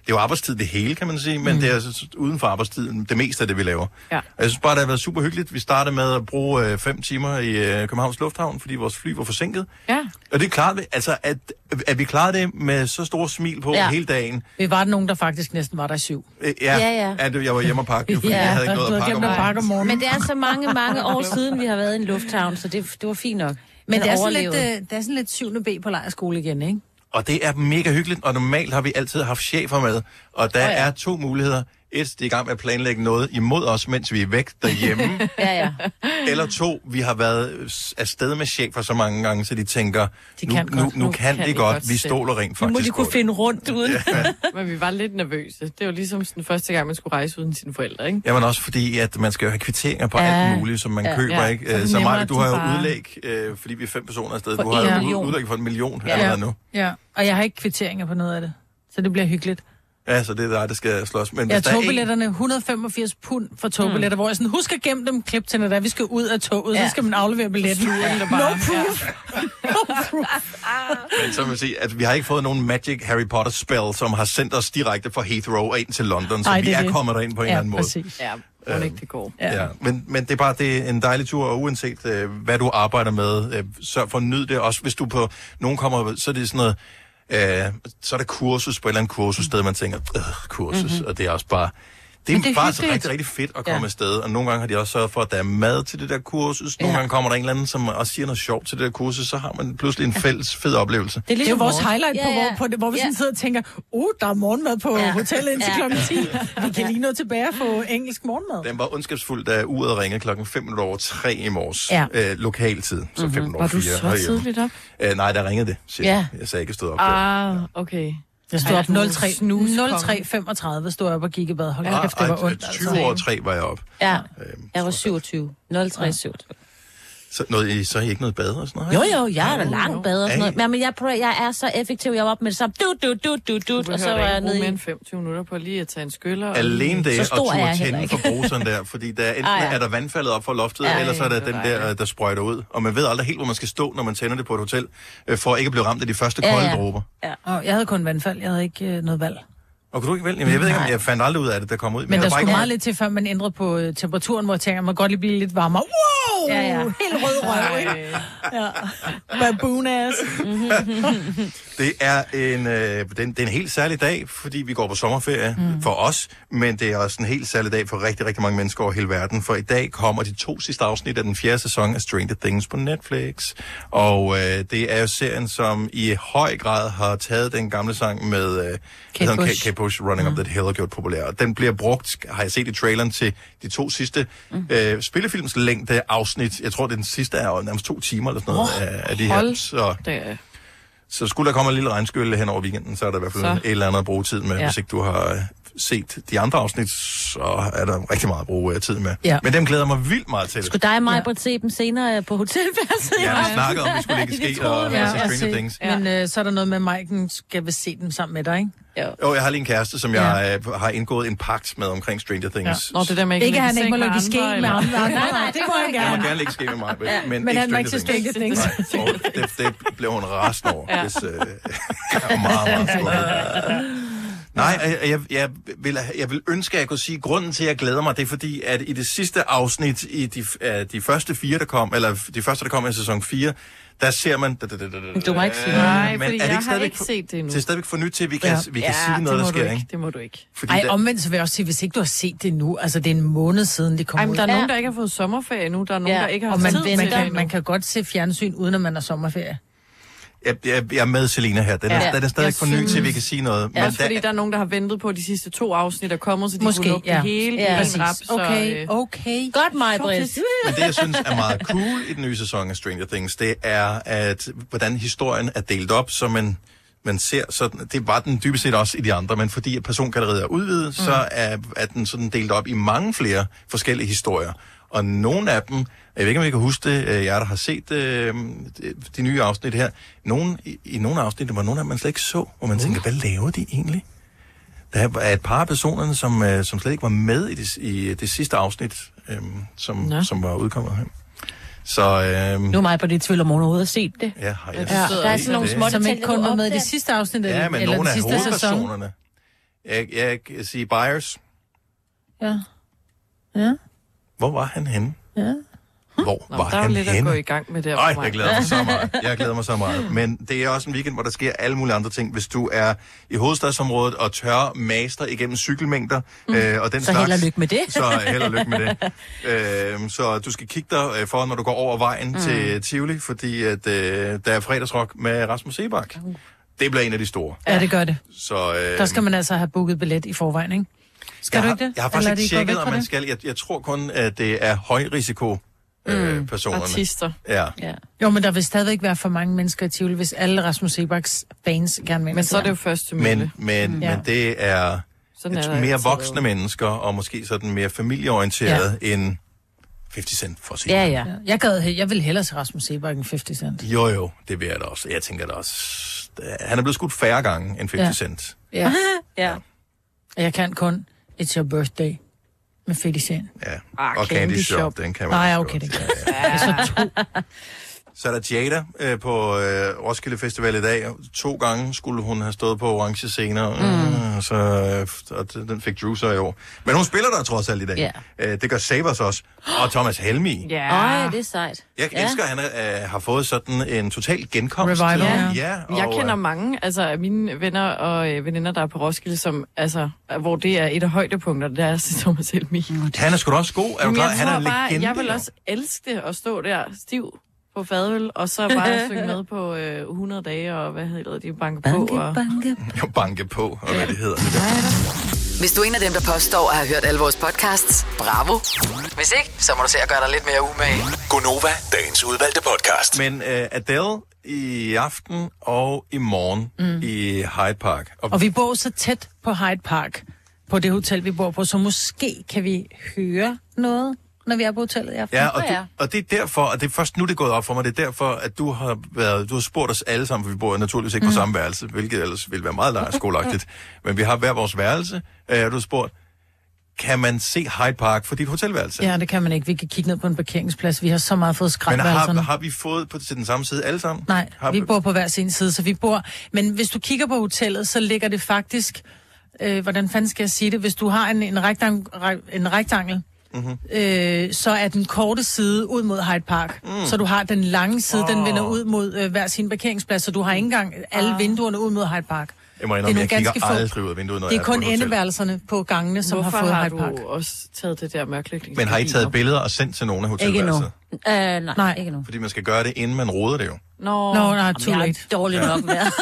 jo arbejdstid det hele, kan man sige, men det er altså uden for arbejdstiden det meste af det, vi laver. Ja. Og jeg synes bare, det har været super hyggeligt. Vi startede med at bruge 5 timer i Københavns Lufthavn, fordi vores fly var forsinket. Ja. Og det er klart, altså, at vi klarede det med så store smil på hele dagen. Vi var nogen, der faktisk næsten var der i 7. Ja. At jeg var hjemme og pakke, fordi jeg havde ikke noget at pakke om morgenen. Men det er så mange år siden, vi har været i en lufthavn, så det var fint nok. Men det er sådan lidt 7. B på lejrskole igen, ikke? Og det er mega hyggeligt, og normalt har vi altid haft chefer med. Og der er 2 muligheder. 1, de er i gang med at planlægge noget imod os, mens vi er væk derhjemme. Eller 2, vi har været afsted med chefer så mange gange, så de tænker, nu kan de godt. Vi stoler rent faktisk. Nu må de kunne finde rundt uden. Men vi var lidt nervøse. Det var ligesom den første gang, man skulle rejse uden sine forældre, ikke? Jamen også fordi, at man skal jo have kvitteringer på alt muligt, som man køber, ikke? Så Maja, du har jo udlæg, fordi vi er 5 personer afsted. Du har jo udlæg for 1 million allerede nu. Ja, og jeg har ikke kvitteringer på noget af det. Så det bliver hyggeligt. Ja, så det er der, det skal slås. Men ja, togbilletterne, 185 pund for togbilletter, hvor jeg sådan, husk at gemme dem klip til, når vi skal ud af toget, så skal man aflevere billetten. No proof. Men så vil jeg sige, at vi har ikke fået nogen Magic Harry Potter spell, som har sendt os direkte fra Heathrow og ind til London, så vi er kommet derind på en eller anden måde. Præcis. Ja, ikke det går. Ja. Men det er bare det er en dejlig tur, og uanset hvad du arbejder med, sørg for at nyde det. Også hvis du på nogen kommer, så er det sådan noget, så er der kursus på et eller andet kursussted, man tænker, kursus, og det er også bare... Det er bare så rigtig, rigtig fedt at komme afsted, og nogle gange har de også sørget for, at der er mad til det der kursus. Nogle gange kommer der en eller anden, som også siger noget sjovt til det der kursus, så har man pludselig en fælles fed oplevelse. Det er jo vores highlight hvor vi sådan sidder og tænker, der er morgenmad på hotellet indtil klokken 10. Vi kan lige nå tilbage og få engelsk morgenmad. Den var ondskabsfuldt, da uret ringede klokken 3:05 i morges, lokaltid, så 5:04. Var du så tidligt op? Nej, der ringede det, siger jeg. Jeg sagde ikke, at stod op. Okay. Jeg stod op 03:35, stod jeg op og gik i bad. Hold kæft, det var ondt. 20:03 var jeg op. Ja, jeg var 27. 03:27. Så er I ikke noget bad og sådan noget? Jo, jeg er da langt bad og sådan noget. Men jeg er så effektiv. Jeg var op med det samme. Og så var jeg nede i... mere end 25 minutter på lige at tage en skyller. Alene det, og turde tænde for bruseren der. Fordi der enten er der vandfaldet op for loftet, eller så er der den der sprøjter ud. Og man ved aldrig helt, hvor man skal stå, når man tænder det på et hotel, for ikke at blive ramt af de første kolde dråber. Og jeg havde kun vandfald. Jeg havde ikke noget valg. Og kunne du ikke vælge? Jamen, jeg ved ikke, om jeg fandt aldrig ud af det, der kom ud. Men der skulle meget lidt til, før man ændrede på temperaturen, hvor jeg tænker, man godt lige blive lidt varmere. Wow! Ja. Helt rød røv, ikke? Baboon ass. Det er en helt særlig dag, fordi vi går på sommerferie for os, men det er også en helt særlig dag for rigtig, rigtig mange mennesker over hele verden, for i dag kommer de 2 sidste afsnit af den 4. sæson af Stranger Things på Netflix, og det er jo serien, som i høj grad har taget den gamle sang med Kate Bush, Running Up That Hill, og gjort populær. Og den bliver brugt, har jeg set i traileren, til de 2 sidste spillefilms længde afsnit. Jeg tror, det er den sidste er nærmest 2 timer eller sådan noget af de her. Så skulle der komme en lille regnskyld hen over weekenden, så er der i hvert fald et eller andet at bruge tid med. Hvis ikke du har set de andre afsnit, så er der rigtig meget at bruge tid med. Ja. Men dem glæder mig vildt meget til. Skulle dig og mig se dem senere på hotelværelset? Ja, vi snakkede om, vi skulle ligge ske og se Stranger Things. Men så er der noget med, Maiken skal vi se dem sammen med dig, ikke? Jo, jeg har lige en kæreste, som jeg har indgået en pagt med omkring Stranger Things. Nå, det der med ikke han ikke må lægge ske med ham. Nej, det må jeg gerne. Jeg må gerne lægge ske med mig, men han må ikke se Stranger Things. Det blev hun rasende over, hvis jeg var meget stor. Nej, jeg vil ønske, at jeg kunne sige, at grunden til, at jeg glæder mig, det er fordi, at i det sidste afsnit, i de første 4, der kom, eller de første, der kom i sæson 4, der ser man... Du må ikke sige nej, fordi jeg har ikke set det endnu. Det er stadigvæk for nyt til, at vi kan sige noget, der sker, ikke? Det må du ikke. Ej, omvendt så vil jeg også sige, hvis ikke du har set det nu, altså det er en måned siden, det kom ud. Der er nogen, der ikke har fået sommerferie nu, der er nogen, der ikke har tid til det. Man kan godt se fjernsyn, uden at man har sommerferie. Jeg er med Selina her. Den er stadig for ny til, at vi kan sige noget. Ja, men fordi der er nogen, der har ventet på de sidste 2 afsnit, der kommer, så de kunne lukke det hele i en rap. Okay. Godt, Maj-Brit. Men det, jeg synes er meget cool i den nye sæson af Stranger Things, det er, hvordan historien er delt op, så man ser sådan, det var den dybest set også i de andre, men fordi personkategoriet er udvidet, så er den sådan delt op i mange flere forskellige historier. Og nogle af dem, jeg ved ikke, om I kan huske det, jeg der har set de nye afsnit her, i nogle afsnit, var nogle af dem, man slet ikke så, hvor man tænker, hvad laver de egentlig? Der er et par af personerne, som slet ikke var med i det sidste afsnit, som var udkommet her. Så, nu er mig på det tvivl, om hun overhovedet har set det. Ja, har jeg der er sådan nogle små som ikke kun var med i det sidste afsnit, ja, men eller nogle den sidste af hovedpersonerne. Jeg kan sige Byers. Ja. Ja. Hvor var han henne? Ja. Hvor var der er jo han lidt henne? at gå i gang med der. Ej, jeg glæder mig så meget. Jeg glæder mig så meget. Men det er også en weekend, hvor der sker alle mulige andre ting. Hvis du er i hovedstadsområdet og tør master igennem cykelmængder og den så slags. held og lykke med det. Så held og lykke med det. Så du skal kigge dig for, når du går over vejen til Tivoli, fordi at, der er fredagsrock med Rasmus Seebach. Det bliver en af de store. Ja, det gør det. Så, der skal man altså have booket billet i forvejen, ikke? Skal du ikke det? Jeg har faktisk ikke tjekket, om man skal. Jeg tror kun, at det er højrisiko personerne. Artister. Ja. Jo, men der vil stadigvæk være for mange mennesker i Tivoli, hvis alle Rasmus Sebachs fans gerne vil. Men så er det jo først til mølle. Men det er mere voksne mennesker, og måske sådan mere familieorienteret end 50 Cent, for at sige. Ja. Jeg vil hellere se Rasmus Sebach end 50 Cent. Jo, det vil jeg da også. Jeg tænker da også. Han er blevet skudt færre gange end 50 Cent. Ja. Jeg kan kun It's Your Birthday med 50 Cent. Ja, og Candy Shop, den kan man. Nej, okay, det kan jeg. Så 2. Så er der Jada på Roskilde Festival i dag. 2 gange skulle hun have stået på orange scener, og den fik Drew så i år. Men hun spiller der trods alt i dag. Yeah. Det gør Savers også. Og Thomas Helmig. Ja, det er sejt. Jeg elsker, at han har fået sådan en total genkomst. Revival. Jeg kender mange af mine venner og veninder, der er på Roskilde, som, hvor det er et af højdepunkterne, der er Thomas Helmig. Han er sgu da også god. Er du klar? Han er en legende. Jeg vil også elske det at stå der stiv på fadøl, og så bare synge med på 100 dage, og hvad hedder det, banke på. Banke på, og hvad det hedder. Hvis du er en af dem, der påstår at have hørt alle vores podcasts, bravo. Hvis ikke, så må du se at gøre dig lidt mere umage. Gonova, dagens udvalgte podcast. Men Adele i aften og i morgen i Hyde Park. Og vi bor så tæt på Hyde Park, på det hotel, vi bor på, så måske kan vi høre noget, når vi er på hotellet i aften. Ja, og det er derfor, og det er først nu, det er gået op for mig, det er derfor, at du har spurgt os alle sammen, for vi bor naturligvis ikke på samme værelse, hvilket ellers ville være meget lejrskoleagtigt. Men vi har hver vores værelse, og du har spurgt, kan man se Hyde Park for dit hotelværelse? Ja, det kan man ikke. Vi kan kigge ned på en parkeringsplads. Vi har så meget fået skraldværelserne. Men har vi fået til den samme side alle sammen? Nej, vi bor på hver sin side, så vi bor. Men hvis du kigger på hotellet, så ligger det faktisk, hvordan fanden skal jeg sige det, hvis du har en rektangel, så er den korte side ud mod Hyde Park. Så du har den lange side, den vender ud mod hver sin parkeringsplads, så du har ikke engang alle vinduerne ud mod Hyde Park. Jeg må indrømme, jeg kigger aldrig ud af vinduet, når det er jeg kun endeværelserne på gangene, som har fået Hyde Park. Hvorfor har du også taget det der mørklægning? Men har I taget billeder og sendt til nogle af hotellværelser? Nej, ikke nu. Fordi man skal gøre det, inden man roder det jo. Nej, too late. Dårligt nok været.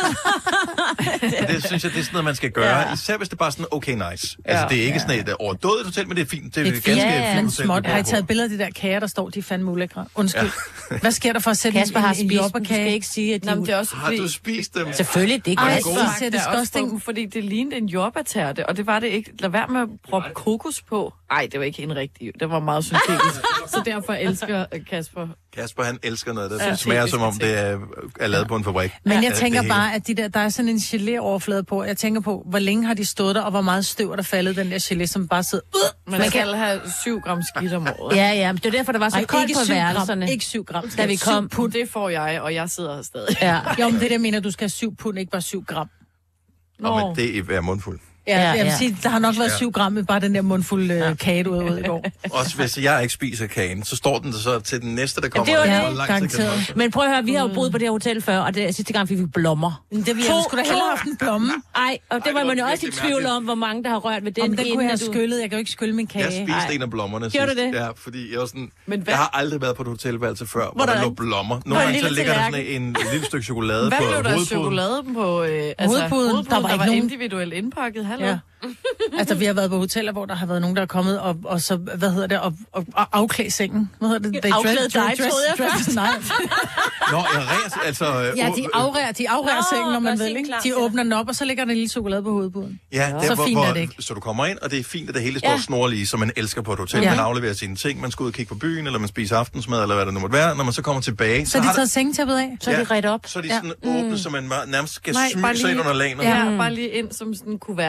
Det synes jeg, det er sådan noget, man skal gøre. Især hvis det er bare sådan, okay, nice. Altså, det er ikke sådan et overdådigt hotel, men det er fint. Det er ganske fint hotel. Småt. Har I taget billeder af de der kager, der står, de er fandme ulækre? Undskyld. Hvad sker der for at sætte Kasper har en jobberkage? Du skal ikke sige, at det er også har du spist dem? Selvfølgelig, det er det er også fordi det lignede en jordbærtærte, og det var det ikke. Lad være med at proppe kokos på. Ej, det var ikke en rigtig. Det var meget syntetisk. Så derfor elsker Kasper. Kasper, han elsker noget, der smager som om det er lavet på en fabrik. Men jeg tænker bare, at der er sådan en gelé-overflade på. Jeg tænker på, hvor længe har de stået der, og hvor meget støv er der faldet den der gelé, som bare sidder... Man kan have 7 gram skidt om året. Ja, men det er derfor, der var så koldt på værelserne. Ikke 7 gram. Da vi kom. 7 pund, det får jeg, og jeg sidder her stadig. Ja. Jo, men det der mener, du skal have 7 pund, ikke bare 7 gram. Men det er i hver mundfuld. Ja, jeg vil sige, der har nok været 7 gram med bare den der mundfuld kage, du ud i går. Også hvis jeg ikke spiser kagen, så står den der så til den næste, der kommer. Det var garanteret. Men prøv at høre, vi har jo boet på det her hotel før, og det sidste gang fik vi blommer. Det vil jeg skulle da hellere have haft en blomme. Ej, og det var man jo også i tvivl om, hvor mange der har rørt ved den. Om den kunne jeg have skyllet. Jeg kan jo ikke skylle min kage. Jeg spiste en af blommerne sidst. Gjorde du det? Ja, fordi jeg var sådan... Jeg har aldrig været på et hotelværelse før, hvor der lå blommer. Nogle gange så ligger der sådan en lille stykke chokolade på hovedpuden. Hvad blev der chokolade på hovedpuden? Der var ikke individuelt indpakket. Hallo? Altså, vi har været på hoteller, hvor der har været nogen, der er kommet og så, og afklæde sengen. Hvad hedder det? Afklæde dig, troede jeg først. Nå, altså... Ja, de afrærer sengen, når man vil, ikke? De åbner den op, og så ligger der en lille chokolade på hovedpuden. Ja, så fint er det ikke. Så du kommer ind, og det er fint, at det hele står snorlige, som man elsker på et hotel. Man afleverer sine ting, man skal ud og kigge på byen, eller man spiser aftensmad, eller hvad det nu måtte være. Når man så kommer tilbage... Så de taget sengetæppet af? Så er de ret op? Så er de sådan åbne, så man nærmest skal smyge sig ind under lagene. Ja, bare lige ind som sådan en kuvert.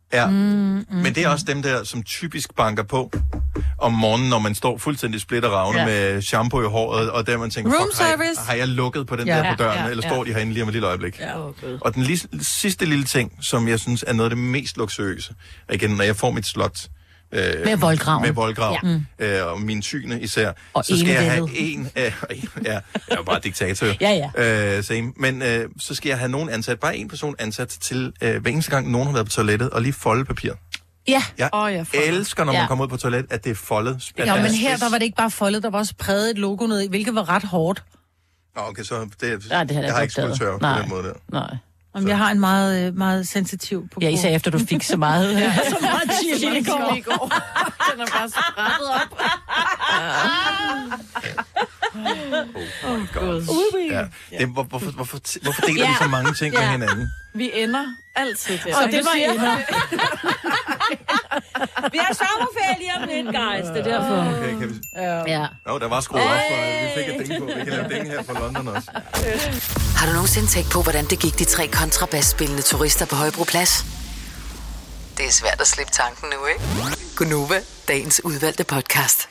Ja, men det er også dem der, som typisk banker på om morgenen, når man står fuldstændig splitteravne med shampoo i håret, og der man tænker, har jeg lukket på den der på døren, eller står de herinde lige om et lille øjeblik? Ja. Og den sidste lille ting, som jeg synes er noget af det mest luksuriøse, igen, når jeg får mit slot, med voldgrav. Og min syne især. Og så skal jeg have jeg er bare diktator. Men så skal jeg have nogen ansat, bare en person ansat til, hver eneste gang nogen har været på toilettet, og lige folde papir. Ja. Jeg elsker, når man kommer ud på toilet, at det er foldet. Ja, men her der var det ikke bare foldet, der var også præget et logo ned i, hvilket var ret hårdt. Okay, så jeg har ikke skulle tørre på den måde der. Nej. Om jeg har en meget, meget sensitiv på. Ja, især efter du fik så meget, så meget chili i går. Den er bare sprættet op. Hvorfor deler vi så mange ting med hinanden? Vi ender altid der. Og det var ender. Vi har sommerferie lige om lidt, guys. Det er derfor. Okay, kan vi... der var skruet op, og vi fik et ding på. Vi kan lave ding her fra London også. Har du nogensinde tænkt på, hvordan det gik de 3 kontrabasspillende turister på Højbroplads? Det er svært at slippe tanken nu, ikke? Gunova, dagens udvalgte podcast.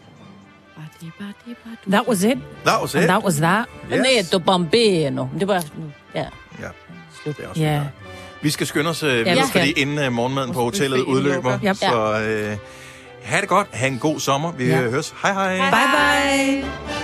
That was it. That was that. Netto bambino. Det var... Ja. Ja. Vi skal skynde os videre, fordi inden morgenmaden på hotellet udløber. Så have det godt. Ha' en god sommer. Vi høres. Hej hej. Bye bye.